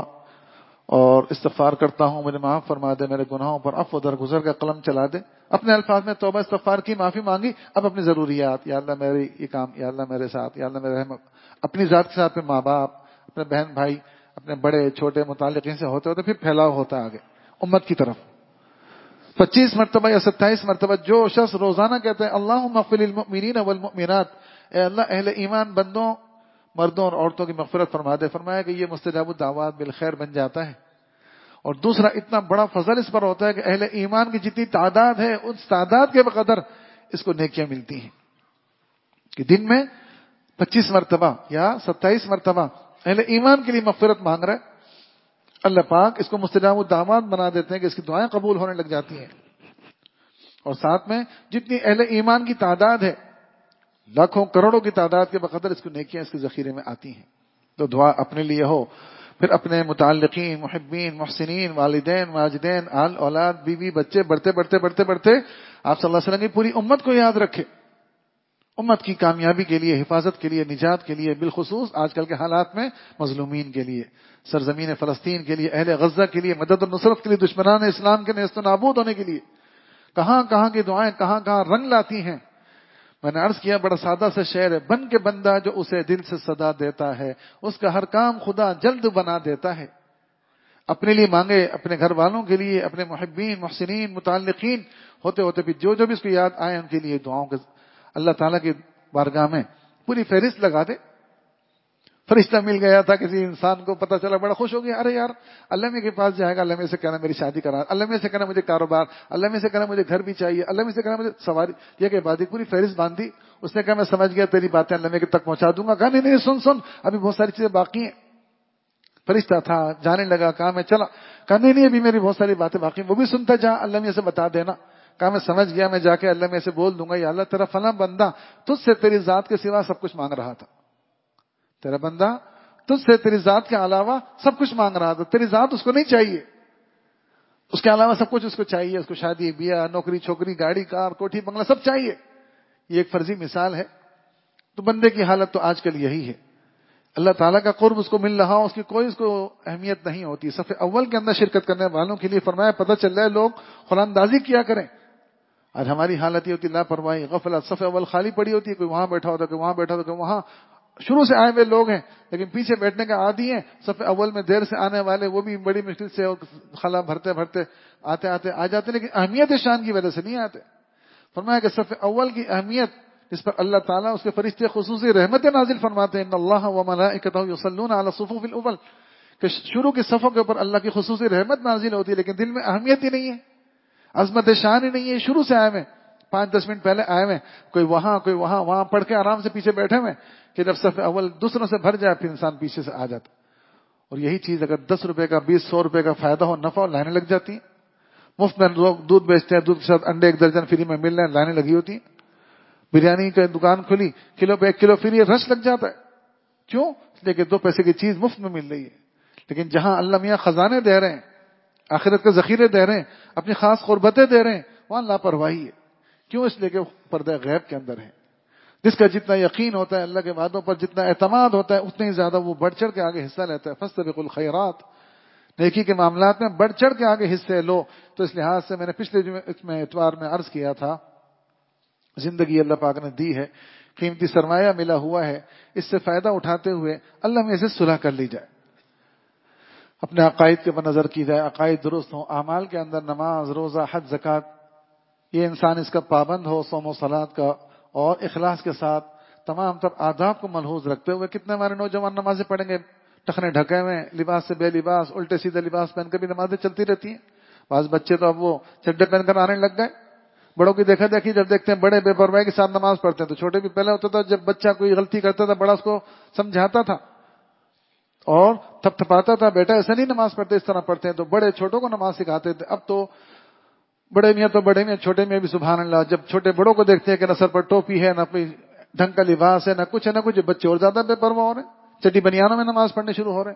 اور استغفار کرتا ہوں، مجھے معاف فرما دے، میرے گناہوں پر عفو درگزر کا قلم چلا دے۔ اپنے الفاظ میں توبہ استغفار کی، معافی مانگی، اب اپنی ضروریات، یا اللہ میری یہ کام، یا اللہ میرے ساتھ، یا اللہ میرے رحم، اپنی ذات کے ساتھ، ماں باپ، اپنے بہن بھائی، اپنے بڑے چھوٹے متعلقین سے ہوتے ہوتے پھر پھیلاؤ ہوتا ہے آگے امت کی طرف۔ پچیس مرتبہ یا ستائیس مرتبہ جو شخص روزانہ کہتے ہیں اللہم اغفر للمؤمنین والمؤمنات، اے اللہ اہل ایمان بندوں، مردوں اور عورتوں کی مغفرت فرما دے، فرمایا کہ یہ مستجاب الدعوات بالخیر بن جاتا ہے۔ اور دوسرا اتنا بڑا فضل اس پر ہوتا ہے کہ اہل ایمان کی جتنی تعداد ہے اس تعداد کے بقدر اس کو نیکیاں ملتی ہیں، کہ دن میں پچیس مرتبہ یا ستائیس مرتبہ اہل ایمان کے لیے مغفرت مانگ رہا ہے، اللہ پاک اس کو مستجاب الدعوات بنا دیتے ہیں کہ اس کی دعائیں قبول ہونے لگ جاتی ہیں۔ اور ساتھ میں جتنی اہل ایمان کی تعداد ہے، لاکھوں کروڑوں کی تعداد کے بقدر اس کو نیکیاں اس کے ذخیرے میں آتی ہیں۔ تو دعا اپنے لیے ہو، پھر اپنے متعلقین، محبین، محسنین، والدین، ماجدین، آل اولاد، بیوی، بچے، بڑھتے بڑھتے بڑھتے بڑھتے آپ صلی اللہ علیہ وسلم کی پوری امت کو یاد رکھے، امت کی کامیابی کے لیے، حفاظت کے لیے، نجات کے لیے، بالخصوص آج کل کے حالات میں مظلومین کے لیے، سرزمین فلسطین کے لیے، اہل غزہ کے لیے، مدد و نصرت کے لیے، دشمنان اسلام کے نیست و نابود ہونے کے لیے، کہاں کہاں کی دعائیں کہاں کہاں رنگ لاتی ہیں۔ میں نے عرض کیا بڑا سادہ سے شعر ہے، بن کے بندہ جو اسے دل سے صدا دیتا ہے، اس کا ہر کام خدا جلد بنا دیتا ہے۔ اپنے لیے مانگے، اپنے گھر والوں کے لیے، اپنے محبین، محسنین، متعلقین ہوتے ہوتے بھی جو جو بھی اس کو یاد آئے ان کے لیے دعاؤں کے اللہ تعالیٰ کی بارگاہ میں پوری فہرست لگا دے. فرشتہ مل گیا تھا کسی انسان کو، پتہ چلا، بڑا خوش ہو گیا، ارے یار اللہ میں کے پاس جائے گا، اللہ میں سے کہنا میری شادی کرا، اللہ میں سے کہنا مجھے کاروبار، اللہ میں سے کہنا مجھے گھر بھی چاہیے، اللہ میں سے کہنا مجھے سواری. یہ کہ بات پوری فہرست باندھی. اس نے کہا میں سمجھ گیا تیری باتیں اللہ میں کے تک پہنچا دوں گا. کہا نہیں نہیں سن سن ابھی بہت ساری چیزیں باقی ہیں. فرشتہ تھا، جانے لگا، کہا میں چلا. کہا نہیں نہیں ابھی میری بہت ساری باتیں باقی ہیں، وہ بھی سنتا جا، اللہ میں سے بتا دینا. کہا میں سمجھ گیا، میں جا کے اللہ میں سے بول دوں گا، یا اللہ تیرا فلاں بندہ تجھ سے تیری ذات کے سوا سب کچھ مانگ رہا تھا، تیرا بندہ تجھ سے تیری ذات کے علاوہ سب کچھ مانگ رہا تھا، تیری ذات اس کو نہیں چاہیے، اس کے علاوہ سب کچھ اس کو چاہیے، اس کو شادی بیاہ، نوکری چھوکری، گاڑی کار، کوٹھی بنگلہ سب چاہیے. یہ ایک فرضی مثال ہے. تو بندے کی حالت تو آج کل یہی ہے. اللہ تعالیٰ کا قرب اس کو مل رہا ہو، اس کی کوئی اس کو اہمیت نہیں ہوتی. صف اول کے اندر شرکت کرنے والوں کے لیے فرمایا پتہ چل رہا ہے لوگ قرآن اندازی کیا کریں. آج ہماری حالت یہ ہوتی لاپرواہی، غفلت. صف اول خالی پڑی ہوتی ہے، کوئی وہاں بیٹھا ہوتا ہے، کوئی وہاں بیٹھا ہوتا ہے، کوئی وہاں. شروع سے آئے ہوئے لوگ ہیں لیکن پیچھے بیٹھنے کا عادی ہیں. صف اول میں دیر سے آنے والے وہ بھی بڑی مشکل سے خلا بھرتے بھرتے آتے آتے آ جاتے، لیکن اہمیت شان کی وجہ سے نہیں آتے. فرمایا کہ صف اول کی اہمیت اس پر اللہ تعالیٰ اس کے فرشتے خصوصی رحمت نازل فرماتے ہیں. ان اللہ و ملائکتہ یصلون علی الصفوف الاول، کہ شروع کی صفوں کے اوپر اللہ کی خصوصی رحمت نازل ہوتی ہے، لیکن دل میں اہمیت ہی نہیں ہے، عظمت شان ہی نہیں ہے. شروع سے آئے ہوئے، پانچ دس منٹ پہلے آئے ہوئے، کوئی وہاں کوئی وہاں وہاں پڑھ کے آرام سے پیچھے بیٹھے ہوئے کہ جب صف اول دوسروں سے بھر جائے پھر انسان پیچھے سے آ جاتا. اور یہی چیز اگر دس روپے کا بیس سو روپے کا فائدہ ہو، نفع ہو، لائنیں لگ جاتی ہیں. مفت میں لوگ دودھ بیچتے ہیں، دودھ کے ساتھ انڈے ایک درجن فری میں مل رہے ہیں، لائنیں لگی ہوتی ہیں. بریانی کی دکان کھلی، کلو پہ ایک کلو فری، رش لگ جاتا ہے. کیوں؟ اس لیے کہ دو پیسے کی چیز مفت میں مل رہی ہے. لیکن جہاں اللہ میاں خزانے دے رہے ہیں، آخرت کے ذخیرے دے رہے ہیں، اپنی خاص قربتیں دے رہے ہیں، وہاں لاپرواہی ہے. کیوں؟ اس لیے کہ پردہ غیب کے اندر ہے. جس کا جتنا یقین ہوتا ہے اللہ کے وعدوں پر، جتنا اعتماد ہوتا ہے، اتنے ہی زیادہ وہ بڑھ چڑھ کے آگے حصہ لیتا ہے. فاستبقوا الخیرات، نیکی کے معاملات میں بڑھ چڑھ کے آگے حصے لو. تو اس لحاظ سے میں نے پچھلے میں اتوار میں عرض کیا تھا، زندگی اللہ پاک نے دی ہے، قیمتی سرمایہ ملا ہوا ہے، اس سے فائدہ اٹھاتے ہوئے اللہ میں سے صلح کر لی جائے، اپنے عقائد کے اوپر نظر کی جائے، عقائد درست ہوں، اعمال کے اندر نماز، روزہ، حج، زکوٰۃ، یہ انسان اس کا پابند ہو، صوم و صلات کا، اور اخلاص کے ساتھ تمام تر آداب کو ملحوظ رکھتے ہوئے. کتنے ہمارے نوجوان نمازیں پڑھیں گے ٹخنے ڈھکے ہوئے، لباس سے بے لباس، الٹے سیدھے لباس پہن کر بھی نمازیں چلتی رہتی ہیں. بعض بچے تو اب وہ چڈے پہن کر آنے لگ گئے. بڑوں کی دیکھا دیکھی جب دیکھتے ہیں بڑے بے پرواہی کے ساتھ نماز پڑھتے ہیں، تو چھوٹے بھی پہلے ہوتا تھا جب بچہ کوئی غلطی کرتا تھا بڑا اس کو سمجھاتا تھا اور تھپ تھپاتا تھا، بیٹا ایسا نہیں نماز پڑھتے، اس طرح پڑھتے ہیں. تو بڑے چھوٹوں کو نماز سکھاتے تھے. اب تو بڑے میاں تو بڑے میاں، چھوٹے میاں بھی سبحان اللہ، جب چھوٹے بڑوں کو دیکھتے ہیں کہ نہ سر پر ٹوپی ہے، نہ کوئی ڈھنگ کا لباس ہے، نہ کچھ ہے نہ کچھ، بچے اور زیادہ بے پرواہ ہو رہے ہیں، چٹی بنیانوں میں نماز پڑھنے شروع ہو رہے ہیں.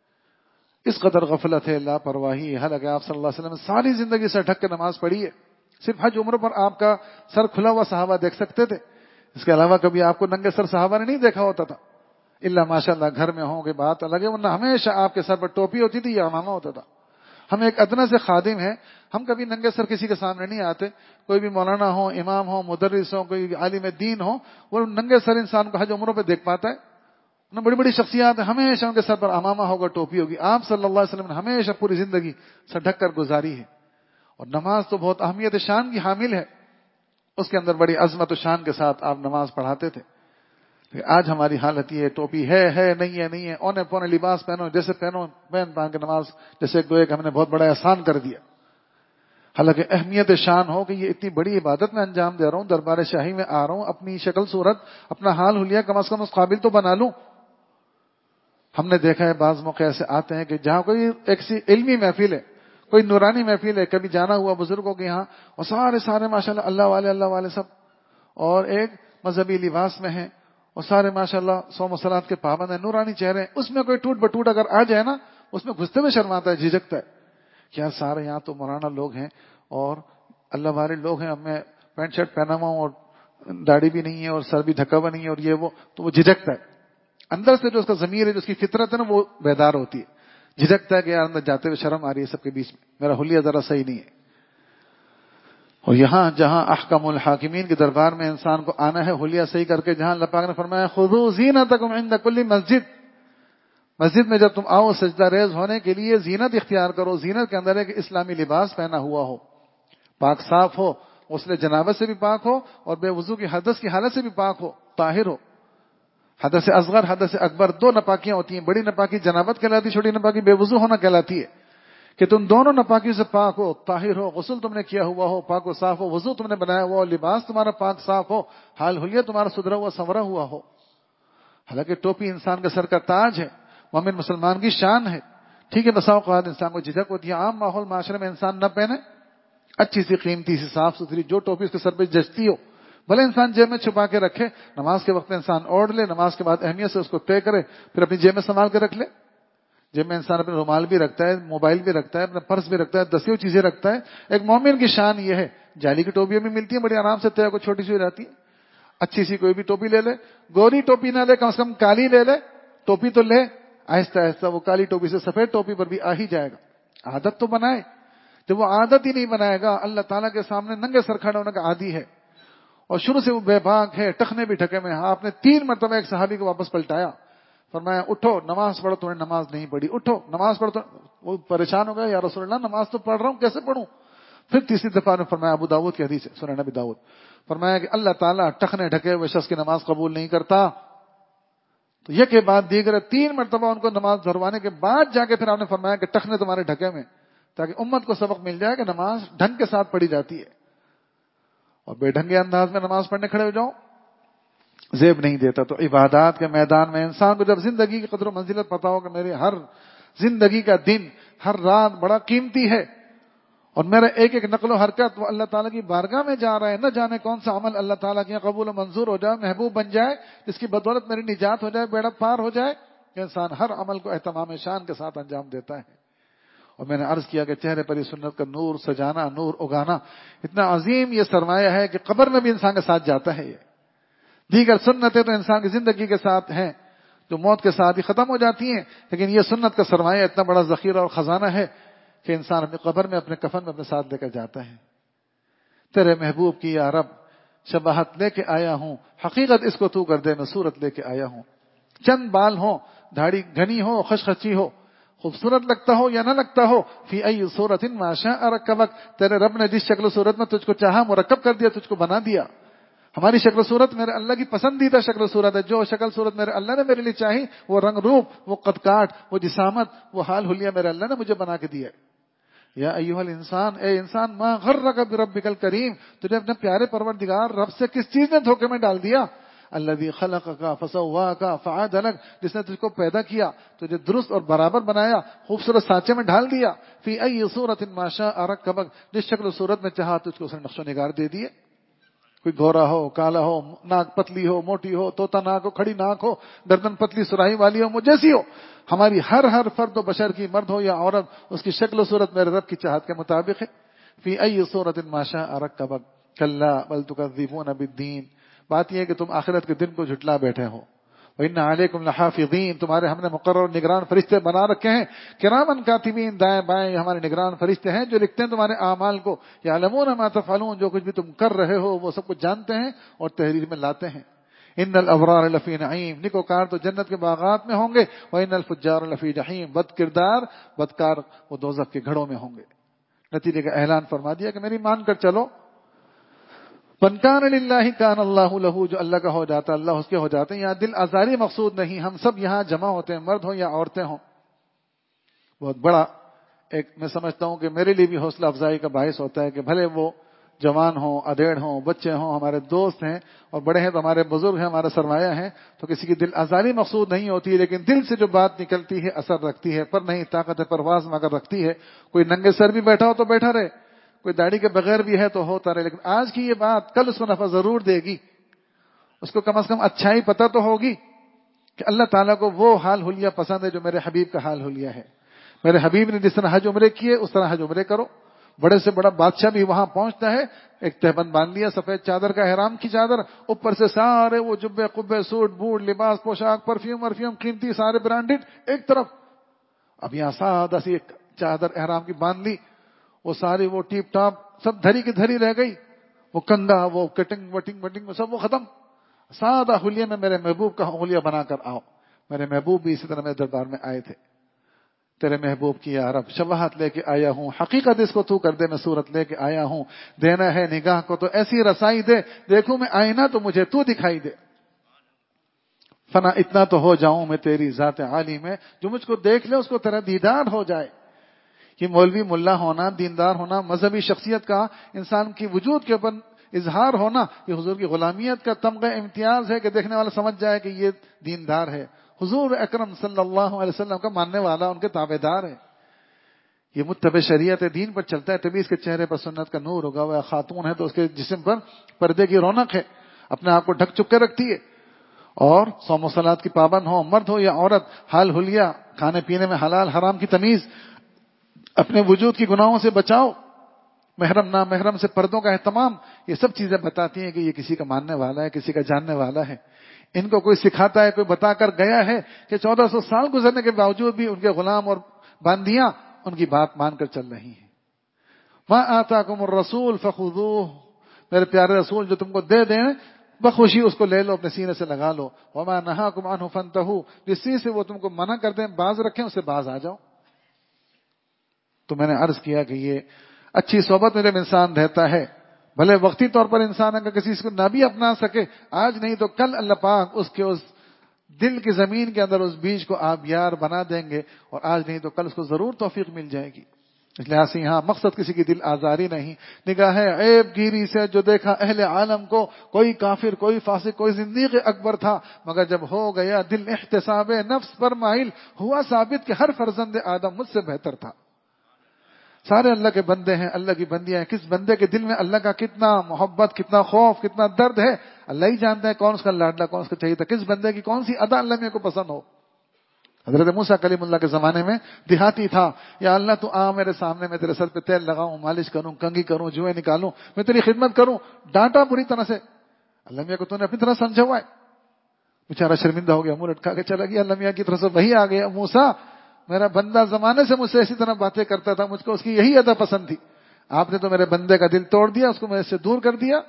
اس قدر غفلت ہے، لاپرواہی. حالانکہ آپ صلی اللہ علیہ وسلم نے ساری زندگی سے ڈھک کے نماز پڑھی ہے. صرف حج عمرہ پر آپ کا سر کھلا ہوا صحابہ دیکھ سکتے تھے، اس کے علاوہ کبھی آپ کو ننگے سر صحابہ نے نہیں دیکھا ہوتا تھا. اللہ ماشاء اللہ گھر میں ہوں گے بات الگ ہے، ورنہ ہمیشہ آپ کے سر پر ٹوپی ہوتی تھی یا عمامہ ہوتا تھا. ہم ایک ادنا سے خادم ہیں، ہم کبھی ننگے سر کسی کے سامنے نہیں آتے. کوئی بھی مولانا ہو، امام ہو، مدرس ہو، کوئی عالم دین ہو، وہ ننگے سر انسان کو حج عمروں پہ دیکھ پاتا ہے. انہیں بڑی بڑی شخصیات ہیں، ہمیشہ ان کے سر پر عمامہ ہوگا، ٹوپی ہوگی. آپ صلی اللہ علیہ وسلم نے ہمیشہ پوری زندگی سر ڈھک کر گزاری ہے. اور نماز تو بہت اہمیت شان کی حامل ہے، اس کے اندر بڑی عظمت و شان کے ساتھ آپ نماز پڑھاتے تھے. آج ہماری حالت یہ ہے، ٹوپی ہے ہے نہیں ہے نہیں ہے، اونے پونے لباس پہنو، جیسے پہنو پہن پہن کے نماز، جیسے گوئے کہ ہم نے بہت بڑا احسان کر دیا. حالانکہ اہمیت شان ہو کہ یہ اتنی بڑی عبادت میں انجام دے رہا ہوں، دربار شاہی میں آ رہا ہوں، اپنی شکل صورت، اپنا حال حلیہ کم از کم اس قابل تو بنا لوں. ہم نے دیکھا ہے بعض موقع ایسے آتے ہیں کہ جہاں کوئی ایک سی علمی محفل ہے، کوئی نورانی محفل ہے، کبھی جانا ہوا بزرگوں کے یہاں، اور سارے سارے ماشاءاللہ اللہ والے اللہ والے سب، اور ایک مذہبی لباس میں ہیں، اور سارے ماشاءاللہ صوم و صلات کے پابند ہیں، نورانی چہرے ہیں. اس میں کوئی ٹوٹ بٹوٹ اگر آ جائے نا، اس میں گھستے میں شرماتا ہے، جھجکتا ہے. کیا سارے یہاں تو مولانا لوگ ہیں اور اللہ والے لوگ ہیں، اب میں پینٹ شرٹ پہنا ہوا ہوں اور داڑھی بھی نہیں ہے اور سر بھی ڈھکا ہوا نہیں ہے اور یہ وہ، تو وہ جھجکتا ہے. اندر سے جو اس کا ضمیر ہے، جو اس کی فطرت ہے نا، وہ بیدار ہوتی ہے. جھجکتا ہے کہ یار اندر جاتے ہوئے شرم آ رہی ہے سب کے بیچ میں، میرا حلیہ ذرا صحیح نہیں ہے. اور یہاں جہاں احکم الحاکمین کے دربار میں انسان کو آنا ہے حلیہ صحیح کر کے، جہاں اللہ پاک نے فرمایا خذوا زینتکم عند کل مسجد، مسجد میں جب تم آؤ سجدہ ریز ہونے کے لیے زینت اختیار کرو. زینت کے اندر ہے کہ اسلامی لباس پہنا ہوا ہو, پاک صاف ہو, غسل جنابت سے بھی پاک ہو اور بے وضو کی حدث کی حالت سے بھی پاک ہو, طاہر ہو. حدث اصغر حدث اکبر دو نپاکیاں ہوتی ہیں. بڑی نپاکی جنابت کہلاتی ہے, چھوٹی نپاکی بے وضو ہونا کہلاتی ہے. کہ تم دونوں نپاکیوں سے پاک ہو, طاہر ہو, غسل تم نے کیا ہوا ہو, پاک و صاف ہو, وضو تم نے بنایا ہوا ہو, لباس تمہارا پاک صاف ہو, حال حلیہ تمہارا سدھرا ہوا سنورا ہوا ہو. حالانکہ ٹوپی انسان کا سر کا تاج ہے, مومن مسلمان کی شان ہے. ٹھیک ہے, بسا اوقات انسان کو جھجک ہوتی ہے, عام ماحول معاشرے میں انسان نہ پہنے, اچھی سی قیمتی سی صاف ستھری جو ٹوپی اس کے سر پہ جچتی ہو, بھلے انسان جیب میں چھپا کے رکھے, نماز کے وقت میں انسان اوڑھ لے, نماز کے بعد اہمیت سے اس کو طے کرے, پھر اپنی جیب میں سنبھال کے رکھ لے. جیب میں انسان اپنے رومال بھی رکھتا ہے, موبائل بھی رکھتا ہے, اپنا پرس بھی رکھتا ہے, دسیوں چیزیں رکھتا ہے. ایک مومن کی شان یہ ہے. جالی کی ٹوپیاں بھی ملتی ہیں بڑی آرام سے, طے کو چھوٹی سی ہو جاتی ہے. اچھی سی کوئی بھی ٹوپی لے لے, گوری ٹوپی نہ لے, کم سے کم کالی لے لے, ٹوپی تو لے. آہستہ آہستہ وہ کالی ٹوپی سے سفید ٹوپی پر بھی آ ہی جائے گا. عادت تو بنائے. جب وہ عادت ہی نہیں بنائے گا, اللہ تعالیٰ کے سامنے ننگے سر کھڑے ہونے کا عادی ہے اور شروع سے وہ بے باک ہے, ٹخنے بھی ٹھکے میں. آپ نے تین مرتبہ ایک صحابی کو واپس پلٹایا, فرمایا اٹھو نماز پڑھو, تو نے نماز نہیں پڑھی, اٹھو نماز پڑھو. تو وہ پریشان ہو گیا, یا رسول اللہ نماز تو پڑھ رہا ہوں, کیسے پڑھوں؟ پھر تیسری دفعہ نے فرمایا, ابو داؤد کی حدیث ہے, سنن ابی داؤد, فرمایا کہ اللہ تعالیٰ ٹخنے ڈھکے ہوئے شخص کی نماز قبول نہیں کرتا. تو یہ کے بعد دیگر تین مرتبہ ان کو نماز دھروانے کے بعد جا کے پھر آپ نے فرمایا کہ ٹخنے تمہارے ڈھکے میں, تاکہ امت کو سبق مل جائے کہ نماز ڈھنگ کے ساتھ پڑھی جاتی ہے. اور بے ڈھنگے انداز میں نماز پڑھنے کھڑے ہو جاؤ, زیب نہیں دیتا. تو عبادات کے میدان میں انسان کو جب زندگی کی قدر و منزلت پتا ہو کہ میرے ہر زندگی کا دن, ہر رات بڑا قیمتی ہے, اور میرا ایک ایک نقل و حرکت وہ اللہ تعالیٰ کی بارگاہ میں جا رہا ہے, نہ جانے کون سا عمل اللہ تعالیٰ کے یہاں قبول و منظور ہو جائے, محبوب بن جائے, جس کی بدولت میری نجات ہو جائے, بیڑا پار ہو جائے, کہ انسان ہر عمل کو اہتمام شان کے ساتھ انجام دیتا ہے. اور میں نے عرض کیا کہ چہرے پر یہ سنت کا نور سجانا, نور اگانا اتنا عظیم یہ سرمایہ ہے کہ قبر میں بھی انسان کے ساتھ جاتا ہے. یہ دیگر سنتیں تو انسان کی زندگی کے ساتھ ہیں, جو موت کے ساتھ ہی ختم ہو جاتی ہیں, لیکن یہ سنت کا سرمایہ اتنا بڑا ذخیرہ اور خزانہ ہے کہ انسان اپنی قبر میں اپنے کفن میں اپنے ساتھ لے کر جاتا ہے. تیرے محبوب کی یا رب شباہت لے کے آیا ہوں, حقیقت اس کو تو کر دے, میں صورت لے کے آیا ہوں. چند بال ہو, داڑھی گھنی ہو, خشخچی ہو, خوبصورت لگتا ہو یا نہ لگتا ہو, فی ای صورت ما شاء رکبک, تیرے رب نے جس شکل و صورت میں تجھ کو چاہا مرکب کر دیا, تجھ کو بنا دیا. ہماری شکل و صورت میرے اللہ کی پسندیدہ شکل و صورت ہے. جو شکل صورت میرے اللہ نے میرے لیے چاہی, وہ رنگ روپ, وہ قد کاٹ, وہ جسامت, وہ حال حلیہ میرے اللہ نے مجھے بنا کے دیا. یا ایھا الانسان, اے انسان, ما غرک بربک الکریم, تجھے اپنے پیارے پروردگار رب سے کس چیز نے دھوکے میں ڈال دیا؟ الذی خلقک فسواک فعدلک, جس نے تجھ کو پیدا کیا, تجھے درست اور برابر بنایا, خوبصورت سانچے میں ڈال دیا. فی ای صورت ما شاء رکبک, جس شکل و صورت میں چاہا تجھ کو اس نے نقش و نگار دے دیے. کوئی گھورا ہو, کالا ہو, ناک پتلی ہو, موٹی ہو, طوطا ناک ہو, کھڑی ناک ہو, گردن پتلی سراہی والی ہو, مجھ جیسی ہو. ہماری ہر ہر فرد و بشر کی, مرد ہو یا عورت, اس کی شکل و صورت میرے رب کی چاہت کے مطابق ہے. فی ای صورت ما شاء رکبک کلا بل تکذبون بالدین, بات یہ ہے کہ تم آخرت کے دن کو جھٹلا بیٹھے ہو. وَإِنَّ عَلَيْكُمْ لَحَافِظِينَ, تمہارے ہم نے مقرر نگران فرشتے بنا رکھے ہیں. کرامن کاتبین, دائیں بائیں ہمارے نگران فرشتے ہیں جو لکھتے ہیں تمہارے اعمال کو. یعلمون ما تفعلون, جو کچھ بھی تم کر رہے ہو وہ سب کچھ جانتے ہیں اور تحریر میں لاتے ہیں. ان الابرار لفی نعیم, نیکوکار تو جنت کے باغات میں ہوں گے. وان الفجار لفی جحیم, بد کردار بدکار وہ دوزخ کے گھڑوں میں ہوں گے. نتیجے کا اعلان فرما دیا کہ میری مان کر چلو. من کان للہ کان اللہ لہ, جو اللہ کا ہو جاتا اللہ اس کے ہو جاتے ہیں. یہاں دل آزاری مقصود نہیں, ہم سب یہاں جمع ہوتے ہیں, مرد ہوں یا عورتیں ہوں. بہت بڑا ایک میں سمجھتا ہوں کہ میرے لیے بھی حوصلہ افزائی کا باعث ہوتا ہے کہ بھلے وہ جوان ہوں, ادھیڑ ہوں, بچے ہوں, ہمارے دوست ہیں اور بڑے ہیں تو ہمارے بزرگ ہیں, ہمارا سرمایہ ہیں, تو کسی کی دل آزاری مقصود نہیں ہوتی, لیکن دل سے جو بات نکلتی ہے اثر رکھتی ہے. پر نہیں طاقت پرواز مگر رکھتی ہے. کوئی ننگے سر بھی بیٹھا ہو تو بیٹھا رہے, کوئی داڑھی کے بغیر بھی ہے تو ہوتا رہے, لیکن آج کی یہ بات کل اس کو نفع ضرور دے گی. اس کو کم از کم اچھائی پتہ تو ہوگی کہ اللہ تعالیٰ کو وہ حال حلیہ پسند ہے جو میرے حبیب کا حال حلیہ ہے. میرے حبیب نے جس طرح حج عمرے کیے اس طرح حج عمرے کرو. بڑے سے بڑا بادشاہ بھی وہاں پہنچتا ہے, ایک تہبند باندھ لیا, سفید چادر کا احرام کی چادر, اوپر سے سارے وہ جبے قبے سوٹ بوٹ لباس پوشاک پرفیوم ورفیوم قیمتی سارے برانڈڈ ایک طرف. اب یہاں سادہ سی ایک چادر احرام کی باندھ لی, وہ ساری وہ ٹیپ ٹاپ سب دھری کی دھری رہ گئی. وہ کنگا, وہ کٹنگ وٹنگ وٹنگ سب وہ ختم. سادہ حلیے میں میرے محبوب کا حلیہ بنا کر آؤ. میرے محبوب بھی اسی طرح میرے دربار میں آئے تھے. تیرے محبوب کی یا رب شباہت لے کے آیا ہوں, حقیقت اس کو تو کر دے, میں صورت لے کے آیا ہوں, دینا ہے نگاہ کو تو ایسی رسائی دے, دیکھوں میں آئینہ تو مجھے تو دکھائی دے. فنا اتنا تو ہو جاؤں میں تیری ذات عالی میں, جو مجھ کو دیکھ لے اس کو تیرا دیدار ہو جائے. یہ مولوی ملا ہونا, دیندار ہونا, مذہبی شخصیت کا انسان کی وجود کے اوپر اظہار ہونا, یہ حضور کی غلامیت کا تمغہ امتیاز ہے کہ دیکھنے والا سمجھ جائے کہ یہ دیندار ہے, حضور اکرم صلی اللہ علیہ وسلم کا ماننے والا, ان کے تابع دار ہے, یہ متبع شریعت دین پر چلتا ہے. تبھی اس کے چہرے پر سنت کا نور ہوگا. وہ خاتون ہے تو اس کے جسم پر پردے کی رونق ہے, اپنے آپ کو ڈھک چپ کے رکھتی ہے. اور صوم و صلات کی پابند ہو, مرد ہو یا عورت, حال حلیہ, کھانے پینے میں حلال حرام کی تمیز, اپنے وجود کی گناہوں سے بچاؤ, محرم نہ محرم سے پردوں کا اہتمام, یہ سب چیزیں بتاتی ہیں کہ یہ کسی کا ماننے والا ہے, کسی کا جاننے والا ہے. ان کو کوئی سکھاتا ہے, کوئی بتا کر گیا ہے کہ چودہ سو سال گزرنے کے باوجود بھی ان کے غلام اور باندیاں ان کی بات مان کر چل رہی ہیں. وَمَا آتَاكُمُ الرَّسُولُ فَخُذُوهُ, میرے پیارے رسول جو تم کو دے دیں بخوشی اس کو لے لو, اپنے سینے سے لگا لو. وَمَا نَهَاكُمْ عَنْهُ فَانْتَهُوا, جس چیز سے وہ تم کو منع کر دیں, باز رکھیں, اس سے باز آ جاؤ. تو میں نے عرض کیا کہ یہ اچھی صحبت میں جب انسان رہتا ہے, بھلے وقتی طور پر انسان اگر کسی کو نہ بھی اپنا سکے, آج نہیں تو کل اللہ پاک اس کے اس دل کی زمین کے اندر اس بیج کو آبیار بنا دیں گے, اور آج نہیں تو کل اس کو ضرور توفیق مل جائے گی. اس لحاظ سے یہاں مقصد کسی کی دل آزاری نہیں, نگاہ عیب گیری سے جو دیکھا اہل عالم کو, کوئی کافر, کوئی فاسق, کوئی زندیق اکبر تھا, مگر جب ہو گیا دل احتساب نفس پر مائل, ہوا ثابت کہ ہر فرزند آدم مجھ سے بہتر تھا. سارے اللہ کے بندے ہیں, اللہ کی بندیاں ہیں. کس بندے کے دل میں اللہ کا کتنا محبت, کتنا خوف, کتنا درد ہے, اللہ ہی جانتا ہے کون اس کا لاڈلا, کون اس کا چاہیے تھا, کس بندے کی کون سی ادا اللہ میں کو پسند ہو. حضرت موسیٰ کلیم اللہ کے زمانے میں دیہاتی تھا, یا اللہ تو آ میرے سامنے, میں تیرے سر پہ تیل لگاؤں, مالش کروں, کنگھی کروں, جوئیں نکالوں, میں تیری خدمت کروں. ڈانٹا پوری طرح سے, اللہ میاں کو تو نے اپنی طرح سمجھا ہوا ہے. بیچارہ شرمندہ ہو گیا, منہ لٹکا کے چلا گیا. اللہ میاں کی طرف سے وہی آ گیا, موسیٰ میرا بندہ زمانے سے مجھ سے اسی طرح باتیں کرتا تھا, مجھ کو اس کی یہی ادا پسند تھی, آپ نے تو میرے بندے کا دل توڑ دیا, اس کو میرے سے دور کر دیا.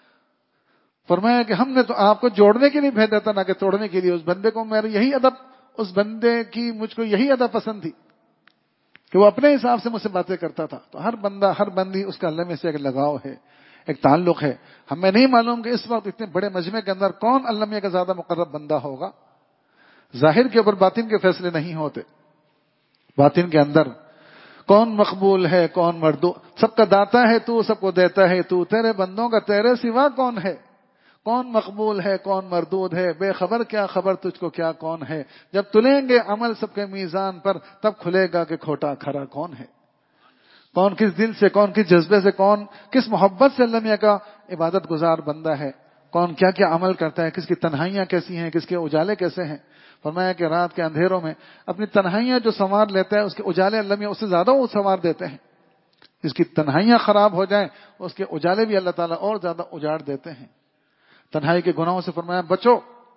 فرمایا کہ ہم نے تو آپ کو جوڑنے کے لیے بھیجا تھا, نہ کہ توڑنے کے لیے. اس بندے کو میرے یہی ادب, اس بندے کی مجھ کو یہی ادا پسند تھی کہ وہ اپنے حساب سے مجھ سے باتیں کرتا تھا. تو ہر بندہ, ہر بندی, اس کا اللہ میں سے ایک لگاؤ ہے, ایک تعلق ہے. ہمیں نہیں معلوم کہ اس وقت اتنے بڑے مجمع کے اندر کون اللہ میں کا زیادہ مقرب بندہ ہوگا. ظاہر کے اوپر باطن کے فیصلے نہیں ہوتے, باطن کے اندر کون مقبول ہے, کون مردود. سب کا داتا ہے تو, سب کو دیتا ہے تو, تیرے بندوں کا تیرے سوا کون ہے, کون مقبول ہے, کون مردود ہے, بے خبر کیا خبر تجھ کو کیا کون ہے. جب تلیں گے عمل سب کے میزان پر, تب کھلے گا کہ کھوٹا کھرا کون ہے. کون کس دل سے, کون کس جذبے سے, کون کس محبت سے اللہ میاں کا عبادت گزار بندہ ہے, کون کیا کیا عمل کرتا ہے, کس کی تنہائیاں کیسی ہیں, کس کے اجالے کیسے ہیں. فرمایا کہ رات کے اندھیروں میں اپنی تنہائیاں جو سنوار لیتا ہے, اس کے اجالے اللہ میاں اس سے زیادہ وہ سنوار دیتے ہیں. جس کی تنہائیاں خراب ہو جائیں, اس کے اجالے بھی اللہ تعالیٰ اور زیادہ اجاڑ دیتے ہیں. تنہائی کے گناہوں سے فرمایا بچو,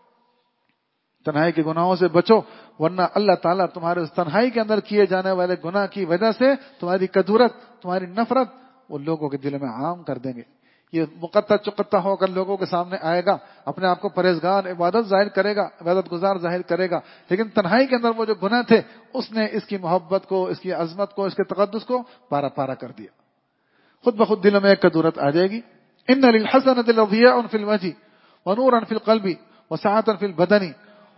تنہائی کے گناہوں سے بچو, ورنہ اللہ تعالیٰ تمہارے اس تنہائی کے اندر کیے جانے والے گناہ کی وجہ سے تمہاری کدورت, تمہاری نفرت وہ لوگوں کے دل میں عام کر دیں گے. یہ مقطع چقطع ہو کر لوگوں کے سامنے آئے گا, اپنے آپ کو پرہیزگار, عبادت ظاہر کرے گا, عبادت گزار ظاہر کرے گا, لیکن تنہائی کے اندر وہ جو گناہ تھے, اس نے اس کی محبت کو, اس کی عظمت کو, اس کے تقدس کو پارا پارا کر دیا. خود بخود دلوں میں ایک کدورت آ جائے گی. ان للحسنۃ لضیاء فی الوجہ ونورا فی القلب وسعۃ فی البدن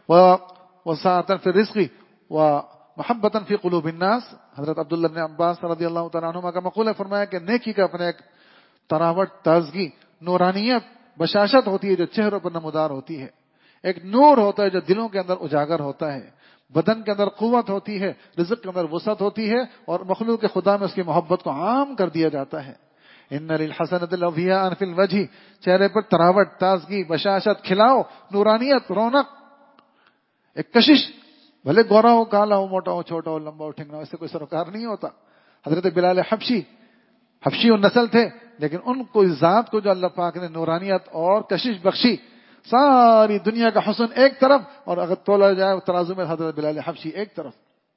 وسعۃ فی الرزق ومحبۃ فی قلوب الناس. حضرت عبداللہ بن عباس رضی اللہ تعالیٰ عنہما کا مقولہ, فرمایا کہ نیکی کا اپنے ایک تراوٹ, تازگی, نورانیت, بشاشت ہوتی ہے جو چہروں پر نمودار ہوتی ہے. ایک نور ہوتا ہے جو دلوں کے اندر اجاگر ہوتا ہے. بدن کے اندر قوت ہوتی ہے, رزق کے اندر وسعت ہوتی ہے, اور مخلوق خدا میں اس کی محبت کو عام کر دیا جاتا ہے. ان للحسنۃ لضیاء فی الوجہ, چہرے پر تراوٹ, تازگی, بشاشت, کھلاؤ, نورانیت, رونق, ایک کشش. بھلے گورا ہو, کالا ہو, موٹا ہو, چھوٹا ہو, لمبا ہو, ٹھنگنا ہو, اس سے کوئی سروکار نہیں ہوتا. حضرت بلال حبشی, حبشی و نسل تھے, لیکن ان کو ذات کو جو اللہ پاک نے نورانیت اور کشش بخشی, ساری دنیا کا حسن ایک طرف, اور اگر تولا جائے ترازو میں حضرت بلال حبشی ایک طرف.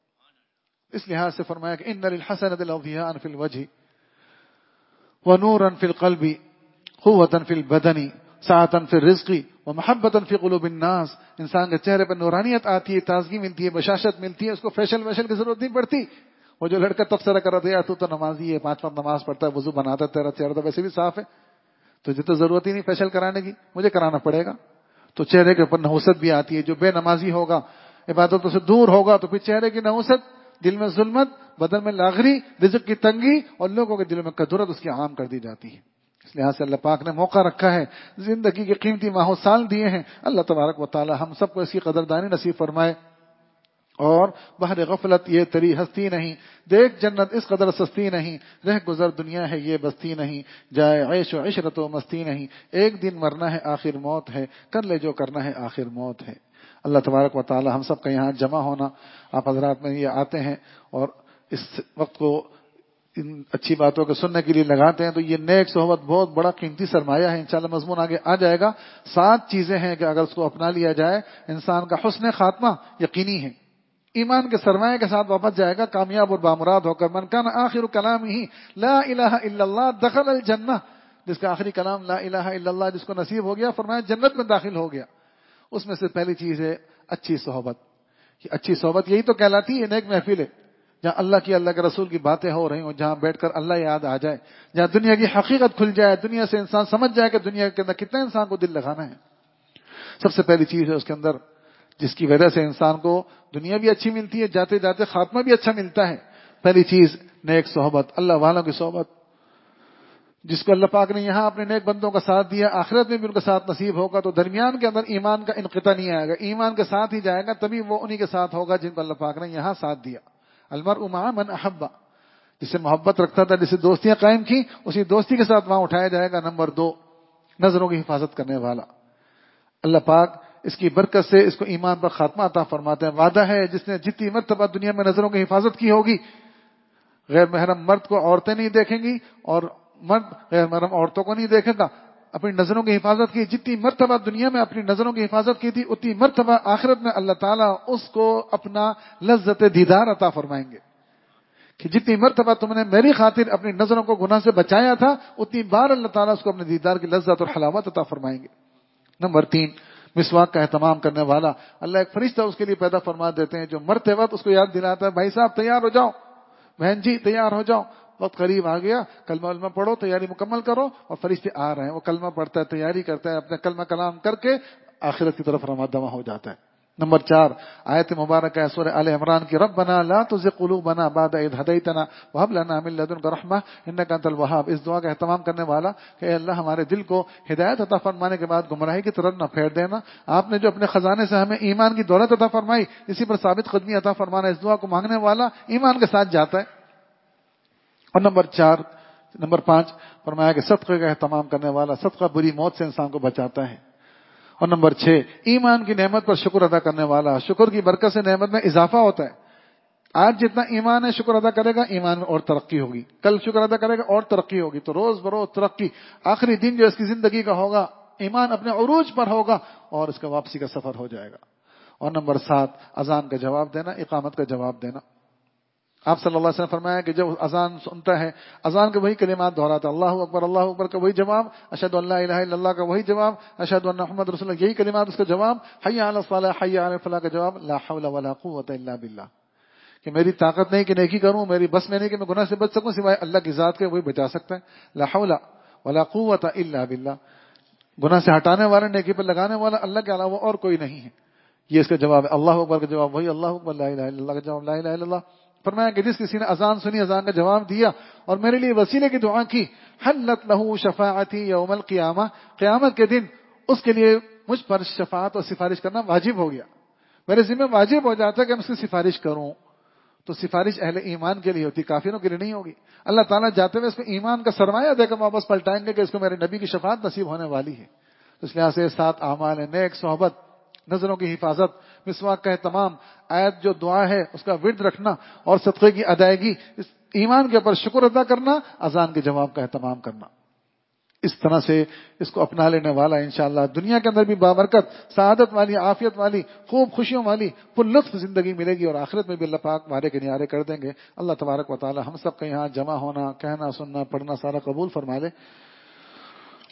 اس لحاظ سے فرمایا کہ ان للحسنۃ لضیاء فی الوجہ ونورا فی القلب قوة فی البدن ساعتن فی الرزق و محبتن فی قلوب الناس. انسان کے چہرے پر نورانیت آتی ہے، تازگی ملتی ہے، بشاشت ملتی ہے، اس کو فیشل ویشل کی ضرورت نہیں پڑتی. وہ جو لڑکا تبصرہ کر رہا تھا یار تو تو نمازی ہے، پانچ وقت نماز پڑھتا ہے، وضو بناتا ہے، تیرا چہرہ تو ویسے بھی صاف ہے، تجھے تو ضرورت ہی نہیں فیشل کرانے کی، مجھے کرانا پڑے گا. تو چہرے کے اوپر نحوست بھی آتی ہے. جو بے نمازی ہوگا، عبادتوں سے دور ہوگا، تو پھر چہرے کی نحوست، دل میں ظلمت، بدن میں لاغری، رزق کی تنگی اور لوگوں کے دلوں میں کدورت اس کی عام کر دی جاتی ہے. اس لحاظ سے اللہ پاک نے موقع رکھا ہے، زندگی کے قیمتی ماہ و سال دیے ہیں. اللہ تبارک و تعالی ہم سب کو اس کی قدردانی نصیب فرمائے. اور بہر غفلت یہ تری ہستی نہیں، دیکھ جنت اس قدر سستی نہیں، رہ گزر دنیا ہے یہ بستی نہیں، جائے عیش و عشرت و مستی نہیں، ایک دن مرنا ہے آخر موت ہے، کر لے جو کرنا ہے آخر موت ہے. اللہ تبارک و تعالی ہم سب کا یہاں جمع ہونا، آپ حضرات میں یہ آتے ہیں اور اس وقت کو ان اچھی باتوں کو سننے کے لیے لگاتے ہیں، تو یہ نیک صحبت بہت بڑا قیمتی سرمایہ ہے. انشاءاللہ مضمون آگے آ جائے گا. سات چیزیں ہیں کہ اگر اس کو اپنا لیا جائے انسان کا حسن خاتمہ یقینی ہے، ایمان کے سرمایہ کے ساتھ واپس جائے گا کامیاب اور بامراد ہو کر. من کان آخر کلام ہی لا الہ الا اللہ دخل الجنہ، جس کا آخری کلام لا الہ الا اللہ جس کو نصیب ہو گیا فرمایا جنت میں داخل ہو گیا. اس میں سے پہلی چیز ہے اچھی صحبت. یہ اچھی صحبت یہی تو کہلاتی ہے نیک محفل ہے، جہاں اللہ کی، اللہ کے رسول کی باتیں ہو رہی ہوں، جہاں بیٹھ کر اللہ یاد آ جائے، جہاں دنیا کی حقیقت کھل جائے، دنیا سے انسان سمجھ جائے کہ دنیا کے اندر کتنا انسان کو دل لگانا ہے. سب سے پہلی چیز ہے اس کے اندر جس کی وجہ سے انسان کو دنیا بھی اچھی ملتی ہے، جاتے جاتے خاتمہ بھی اچھا ملتا ہے. پہلی چیز نیک صحبت، اللہ والوں کی صحبت. جس کو اللہ پاک نے یہاں اپنے نیک بندوں کا ساتھ دیا، آخرت میں بھی ان کا ساتھ نصیب ہوگا. تو درمیان کے اندر ایمان کا انقطاع نہیں آئے گا، ایمان کے ساتھ ہی جائے گا، تبھی وہ انہی کے ساتھ ہوگا جن کو اللہ پاک نے یہاں ساتھ دیا. المرء مع من احب، جسے محبت رکھتا تھا، جسے دوستیاں قائم کی، اسی دوستی کے ساتھ وہاں اٹھایا جائے گا. نمبر دو، نظروں کی حفاظت کرنے والا. اللہ پاک اس کی برکت سے اس کو ایمان پر خاتمہ عطا فرماتے ہیں. وعدہ ہے جس نے جتنی مرتبہ دنیا میں نظروں کی حفاظت کی ہوگی، غیر محرم مرد کو عورتیں نہیں دیکھیں گی اور مرد غیر محرم عورتوں کو نہیں دیکھے گا. اپنی نظروں کی حفاظت کی، جتنی مرتبہ دنیا میں اپنی نظروں کی حفاظت کی تھی، اتنی مرتبہ آخرت میں اللہ تعالیٰ اس کو اپنا لذت دیدار عطا فرمائیں گے. کہ جتنی مرتبہ تم نے میری خاطر اپنی نظروں کو گناہ سے بچایا تھا، اتنی بار اللہ تعالیٰ اس کو اپنے دیدار کی لذت اور حلاوت عطا فرمائیں گے. نمبر تین، مسواک کا اہتمام کرنے والا. اللہ ایک فرشتہ اس کے لیے پیدا فرما دیتے ہیں جو مرتے وقت اس کو یاد دلاتا ہے، بھائی صاحب تیار ہو جاؤ، بہن جی تیار ہو جاؤ، وقت قریب آ گیا، کلمہ علمہ پڑھو، تیاری مکمل کرو. اور فرشتے آ رہے ہیں، وہ کلمہ پڑھتا ہے، تیاری کرتا ہے، اپنے کلمہ کلام کر کے آخرت کی طرف رواں دواں ہو جاتا ہے. نمبر چار، آیت مبارکہ ہے سورہ آل عمران کی، ربنا لا تزغ قلوبنا بعد اذ ہدیتنا وہب لنا من لدنک رحمہ انک انت الوہاب. اس دعا کا اہتمام کرنے والا کہ اے اللہ ہمارے دل کو ہدایت عطا فرمانے کے بعد گمراہی کی طرف نہ پھیر دینا. آپ نے جو اپنے خزانے سے ہمیں ایمان کی دولت عطا فرمائی، اسی پر ثابت قدمی عطا فرمانا. اس دعا کو مانگنے والا ایمان کے ساتھ جاتا ہے. اور نمبر چار نمبر پانچ فرمایا کہ صدقے کا اہتمام کرنے والا. صدقہ بری موت سے انسان کو بچاتا ہے. اور نمبر چھ، ایمان کی نعمت پر شکر ادا کرنے والا. شکر کی برکت سے نعمت میں اضافہ ہوتا ہے. آج جتنا ایمان ہے شکر ادا کرے گا، ایمان میں اور ترقی ہوگی. کل شکر ادا کرے گا اور ترقی ہوگی. تو روز بروز ترقی. آخری دن جو اس کی زندگی کا ہوگا، ایمان اپنے عروج پر ہوگا اور اس کا واپسی کا سفر ہو جائے گا. اور نمبر سات، اذان کا جواب دینا، اقامت کا جواب دینا. آپ صلی اللہ علیہ وسلم فرمایا کہ جب اذان سنتا ہے، اذان کے وہی کلمات دہراتا ہے، اللہ اکبر اللہ اکبر کا وہی جواب، اشہد ان لا الہ الا اللہ کا وہی جواب، اشہد ان محمد رسول اللہ یہی کلمات اس کا جواب، حی علی الصلاۃ حی علی الفلاح کا جواب، لا حول ولا قوۃ الا باللہ. کہ میری طاقت نہیں کہ نیکی کروں، میری بس میں نہیں کہ میں گناہ سے بچ سکوں، سوائے اللہ کی ذات کے وہی بچا سکتا ہے. لا حول ولا قوۃ الا باللہ. گناہ سے ہٹانے والا، نیکی پر لگانے والا اللہ کے علاوہ اور کوئی نہیں ہے. یہ اس کا جواب ہے. اللہ اکبر کا جواب وہی اللہ اکبر، لا الہ الا اللہ کا جواب لا الہ الا اللہ. فرمایا کہ جس کسی نے اذان سنی، اذان کا جواب دیا اور میرے لیے وسیلے کی دعا کی، حلت لہ شفاعتی یوم القیامہ، قیامت کے دن اس کے لیے مجھ پر شفاعت اور سفارش کرنا واجب ہو گیا. میرے ذمہ واجب ہو جاتا ہے کہ میں اس کی سفارش کروں. تو سفارش اہل ایمان کے لیے ہوتی، کافروں کے لیے نہیں ہوگی. اللہ تعالیٰ جاتے ہوئے اس کو ایمان کا سرمایہ دے کر واپس پلٹائیں گے کہ اس کو میرے نبی کی شفاعت نصیب ہونے والی ہے. اس لحاظ سے سات اعمال ہیں، نیک صحبت، نظروں کی حفاظت، مسواک کا اہتمام، آیت جو دعا ہے اس کا ورد رکھنا اور صدقے کی ادائیگی، اس ایمان کے اوپر شکر ادا کرنا، اذان کے جواب کا اہتمام کرنا. اس طرح سے اس کو اپنا لینے والا انشاءاللہ دنیا کے اندر بھی بابرکت، سعادت والی، عافیت والی، خوب خوشیوں والی پر لطف زندگی ملے گی اور آخرت میں بھی اللہ پاک وعدے کے نیارے کر دیں گے. اللہ تبارک و تعالی ہم سب کا یہاں جمع ہونا، کہنا، سننا، پڑھنا سارا قبول فرما لے.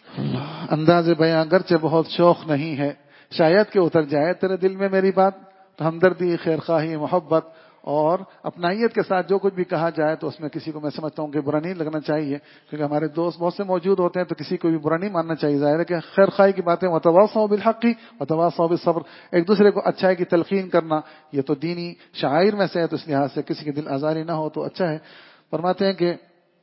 انداز بیاں گرچہ بہت شوق نہیں ہے، شاید کہ اتر جائے تیرے دل میں میری بات، تو ہمدردی، خیرخواہی، محبت اور اپنائیت کے ساتھ جو کچھ بھی کہا جائے تو اس میں کسی کو میں سمجھتا ہوں کہ برا نہیں لگنا چاہیے، کیونکہ ہمارے دوست بہت سے موجود ہوتے ہیں تو کسی کو بھی برا نہیں ماننا چاہیے۔ ظاہر ہے کہ خیرخواہی کی باتیں، وتواصوا بالحق وتواصوا بالصبر، ایک دوسرے کو اچھائی کی تلقین کرنا، یہ تو دینی شعائر میں سے ہے، تو اس لحاظ سے کسی کی دل آزاری نہ ہو تو اچھا ہے۔ فرماتے ہیں کہ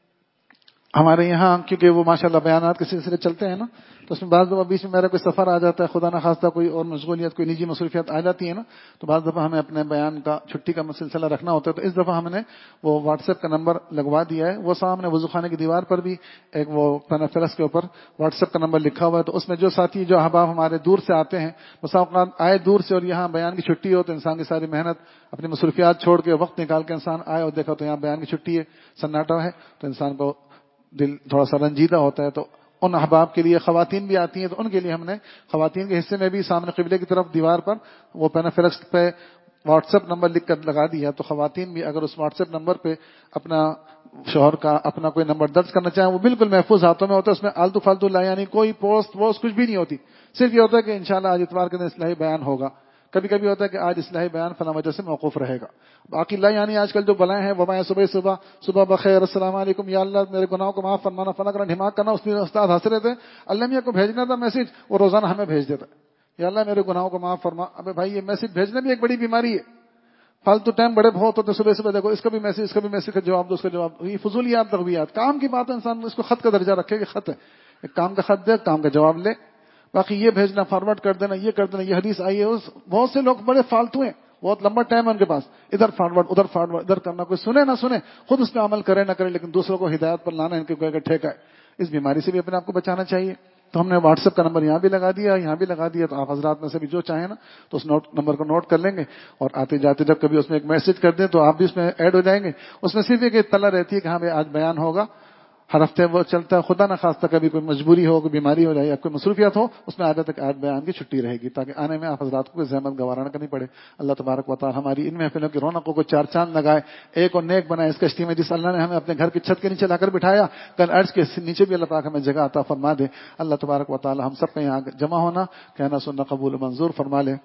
ہمارے یہاں کیونکہ وہ ماشاءاللہ بیانات کے سلسلے چلتے ہیں نا، تو اس میں بعض دفعہ بیچ میں میرا کوئی سفر آ جاتا ہے، خدا نہ خواستہ کوئی اور مشغولیت، کوئی نجی مصروفیت آ جاتی ہے نا، تو بعض دفعہ ہمیں اپنے بیان کا چھٹی کا سلسلہ رکھنا ہوتا ہے، تو اس دفعہ ہم نے وہ واٹس ایپ کا نمبر لگوا دیا ہے، وہ سامنے وضو خانے کی دیوار پر بھی ایک وہ پینافلس کے اوپر واٹس ایپ کا نمبر لکھا ہوا ہے، تو اس میں جو ساتھی، جو احباب ہمارے دور سے آتے ہیں، بسا اوقات آئے دور سے اور یہاں بیان کی چھٹی ہو تو انسان کی ساری محنت، اپنی مصروفیات چھوڑ کے وقت نکال کے انسان آئے اور دیکھا تو یہاں بیان کی چھٹی ہے، سناٹا ہے، تو انسان کو دل تھوڑا سا رنجیدہ ہوتا ہے۔ تو ان احباب کے لیے خواتین بھی آتی ہیں، تو ان کے لیے ہم نے خواتین کے حصے میں بھی سامنے قبلے کی طرف دیوار پر وہ پینافلکس پہ واٹس ایپ نمبر لکھ کر لگا دیا، تو خواتین بھی اگر اس واٹس ایپ نمبر پہ اپنا شوہر کا اپنا کوئی نمبر درج کرنا چاہیں، وہ بالکل محفوظ ہاتھوں میں ہوتا ہے، اس میں آلتو فالتو لا یعنی کوئی پوسٹ ووسٹ کچھ بھی نہیں ہوتی، صرف یہ ہوتا ہے کہ انشاءاللہ آج اتوار کے دن اصلاحی بیان ہوگا، کبھی کبھی ہوتا ہے کہ آج اصلاحی بیان فلاں وجہ سے موقوف رہے گا۔ باقی لا یعنی آج کل جو بلائیں ہیں، وبائیں صبح صبح صبح بخیر، السلام علیکم، یا اللہ میرے گناہوں کو معاف فرمانا، فلاں کرنا، دھماغ کرنا، اس نے استاد ہنس رہے تھے، اللہ میاں کو بھیجنا تھا میسج، وہ روزانہ ہمیں بھیج دیتا ہے، یا اللہ میرے گناہوں کو معاف فرما۔ ابے بھائی یہ میسج بھیجنا بھی ایک بڑی بیماری ہے، فالتو ٹائم بڑے بہت ہوتے، صبح صبح دیکھو اس کا بھی میسج، اس کا بھی میسج کا جواب دو، اس کا جواب دو، یہ فضولیات لغویات، کام کی بات ہے، انسان اس کو خط کا درجہ رکھے کہ خط ہے، ایک کام کا خط دے، کام کا جواب لے، باقی یہ بھیجنا، فارورڈ کر دینا، یہ کر دینا، یہ حدیث آئی ہے، بہت سے لوگ بڑے فالتو ہیں، بہت لمبا ٹائم ہے ان کے پاس، ادھر فارورڈ ادھر فارورڈ ادھر کرنا، کوئی سنے نہ سنے، خود اس پہ عمل کرے نہ کرے، لیکن دوسروں کو ہدایت پر لانا ان کے کوئی ٹھیکہ ہے۔ اس بیماری سے بھی اپنے آپ کو بچانا چاہیے، تو ہم نے واٹس ایپ کا نمبر یہاں بھی لگا دیا، یہاں بھی لگا دیا، تو آپ حضرات میں سے بھی جو چاہیں نا تو اس نوٹ نمبر کو نوٹ کر لیں گے، اور آتے جاتے جب کبھی اس میں ایک میسج کر دیں تو آپ بھی اس میں ایڈ ہو جائیں گے۔ اس میں صرف ایک اطلاع رہتی ہے کہ ہاں بھائی آج بیان ہوگا، ہر ہفتے وہ چلتا ہے، خدا نہ خواستہ کبھی کوئی مجبوری ہو، کوئی بیماری ہو جائے یا کوئی مصروفیت ہو، اس میں آدھے تک آج بیان کی چھٹی رہے گی، تاکہ آنے میں آپ حضرات کو کوئی زحمت گوارا کرنی پڑے۔ اللہ تبارک و تعالی ہماری ان محفلوں کی رونقوں کو چار چاند لگائے، ایک اور نیک بنائے اس کشتی میں جس اللہ نے ہمیں اپنے گھر کی چھت کے نیچے لا کر بٹھایا، کل عرش کے نیچے بھی اللہ پاک ہمیں جگہ عطا فرما دے۔ اللہ تبارک و تعالی ہم سب کا یہاں جمع ہونا، کہنا سننا قبول منظور فرما لے۔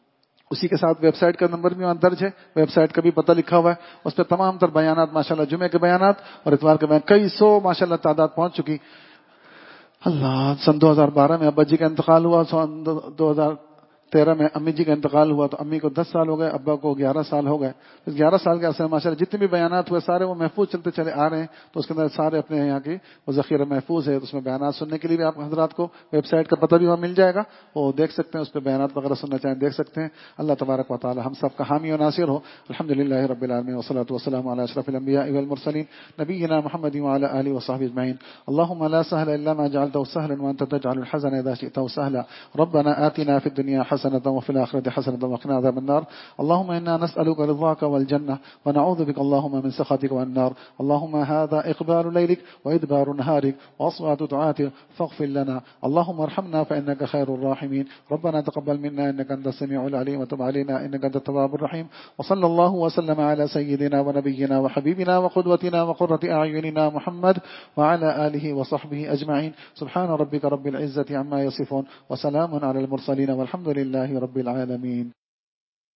اسی کے ساتھ ویب سائٹ کا نمبر بھی وہاں درج ہے، ویب سائٹ کا بھی پتہ لکھا ہوا ہے، اس پہ تمام تر بیانات ماشاءاللہ، جمعے کے بیانات اور اتوار کے بیان، کئی سو ماشاءاللہ تعداد پہنچ چکی۔ اللہ، سن دو ہزار بارہ میں ابا جی کا انتقال ہوا، سن دو ہزار تیرہ میں امی جی کا انتقال ہوا، تو امی کو دس سال ہو گئے، ابا کو گیارہ سال ہو گئے۔ اس گیارہ سال کے عرصے میں ماشاءاللہ جتنے بھی بیانات ہوئے سارے وہ محفوظ چلتے چلے آ رہے ہیں، تو اس کے اندر سارے اپنے یہاں کی وہ ذخیرہ محفوظ ہے، تو اس میں بیانات سننے کے لیے بھی آپ حضرات کو ویب سائٹ کا پتہ بھی وہاں مل جائے گا، وہ دیکھ سکتے ہیں، اس پہ بیانات وغیرہ سننا چاہیں دیکھ سکتے ہیں۔ اللہ تبارک و تعالی ہم سب کا حامی و ناصر ہو۔ الحمدللہ رب العالمین والصلاۃ والسلام علی اشرف الانبیاء والمرسلین نبینا محمد وعلی آلہ وصحبہ اجمعین۔ اللهم لا سهل الا ما جعلته سهلا وانت تجعل الحزن اذا شئته سهلا ربنا آتنا في الدنيا حسنة وفي الآخرة حسنة وقنا عذاب النار اللهم إنا نسألك رضاك والجنة ونعوذ بك اللهم من سخطك والنار اللهم هذا إقبال ليلك وإدبار نهارك وأصوات دعاتك فاغفر لنا اللهم ارحمنا فإنك خير الراحمين ربنا تقبل منا إنك أنت السميع العليم وتب علينا إنك أنت التواب الرحيم وصلى الله وسلم على سيدنا ونبينا وحبيبنا وقدوتنا وقرة أعيننا محمد وعلى آله وصحبه أجمعين سبحان ربك رب العزة عما يصفون وسلام على المرسلين والحمد لله رب العالمين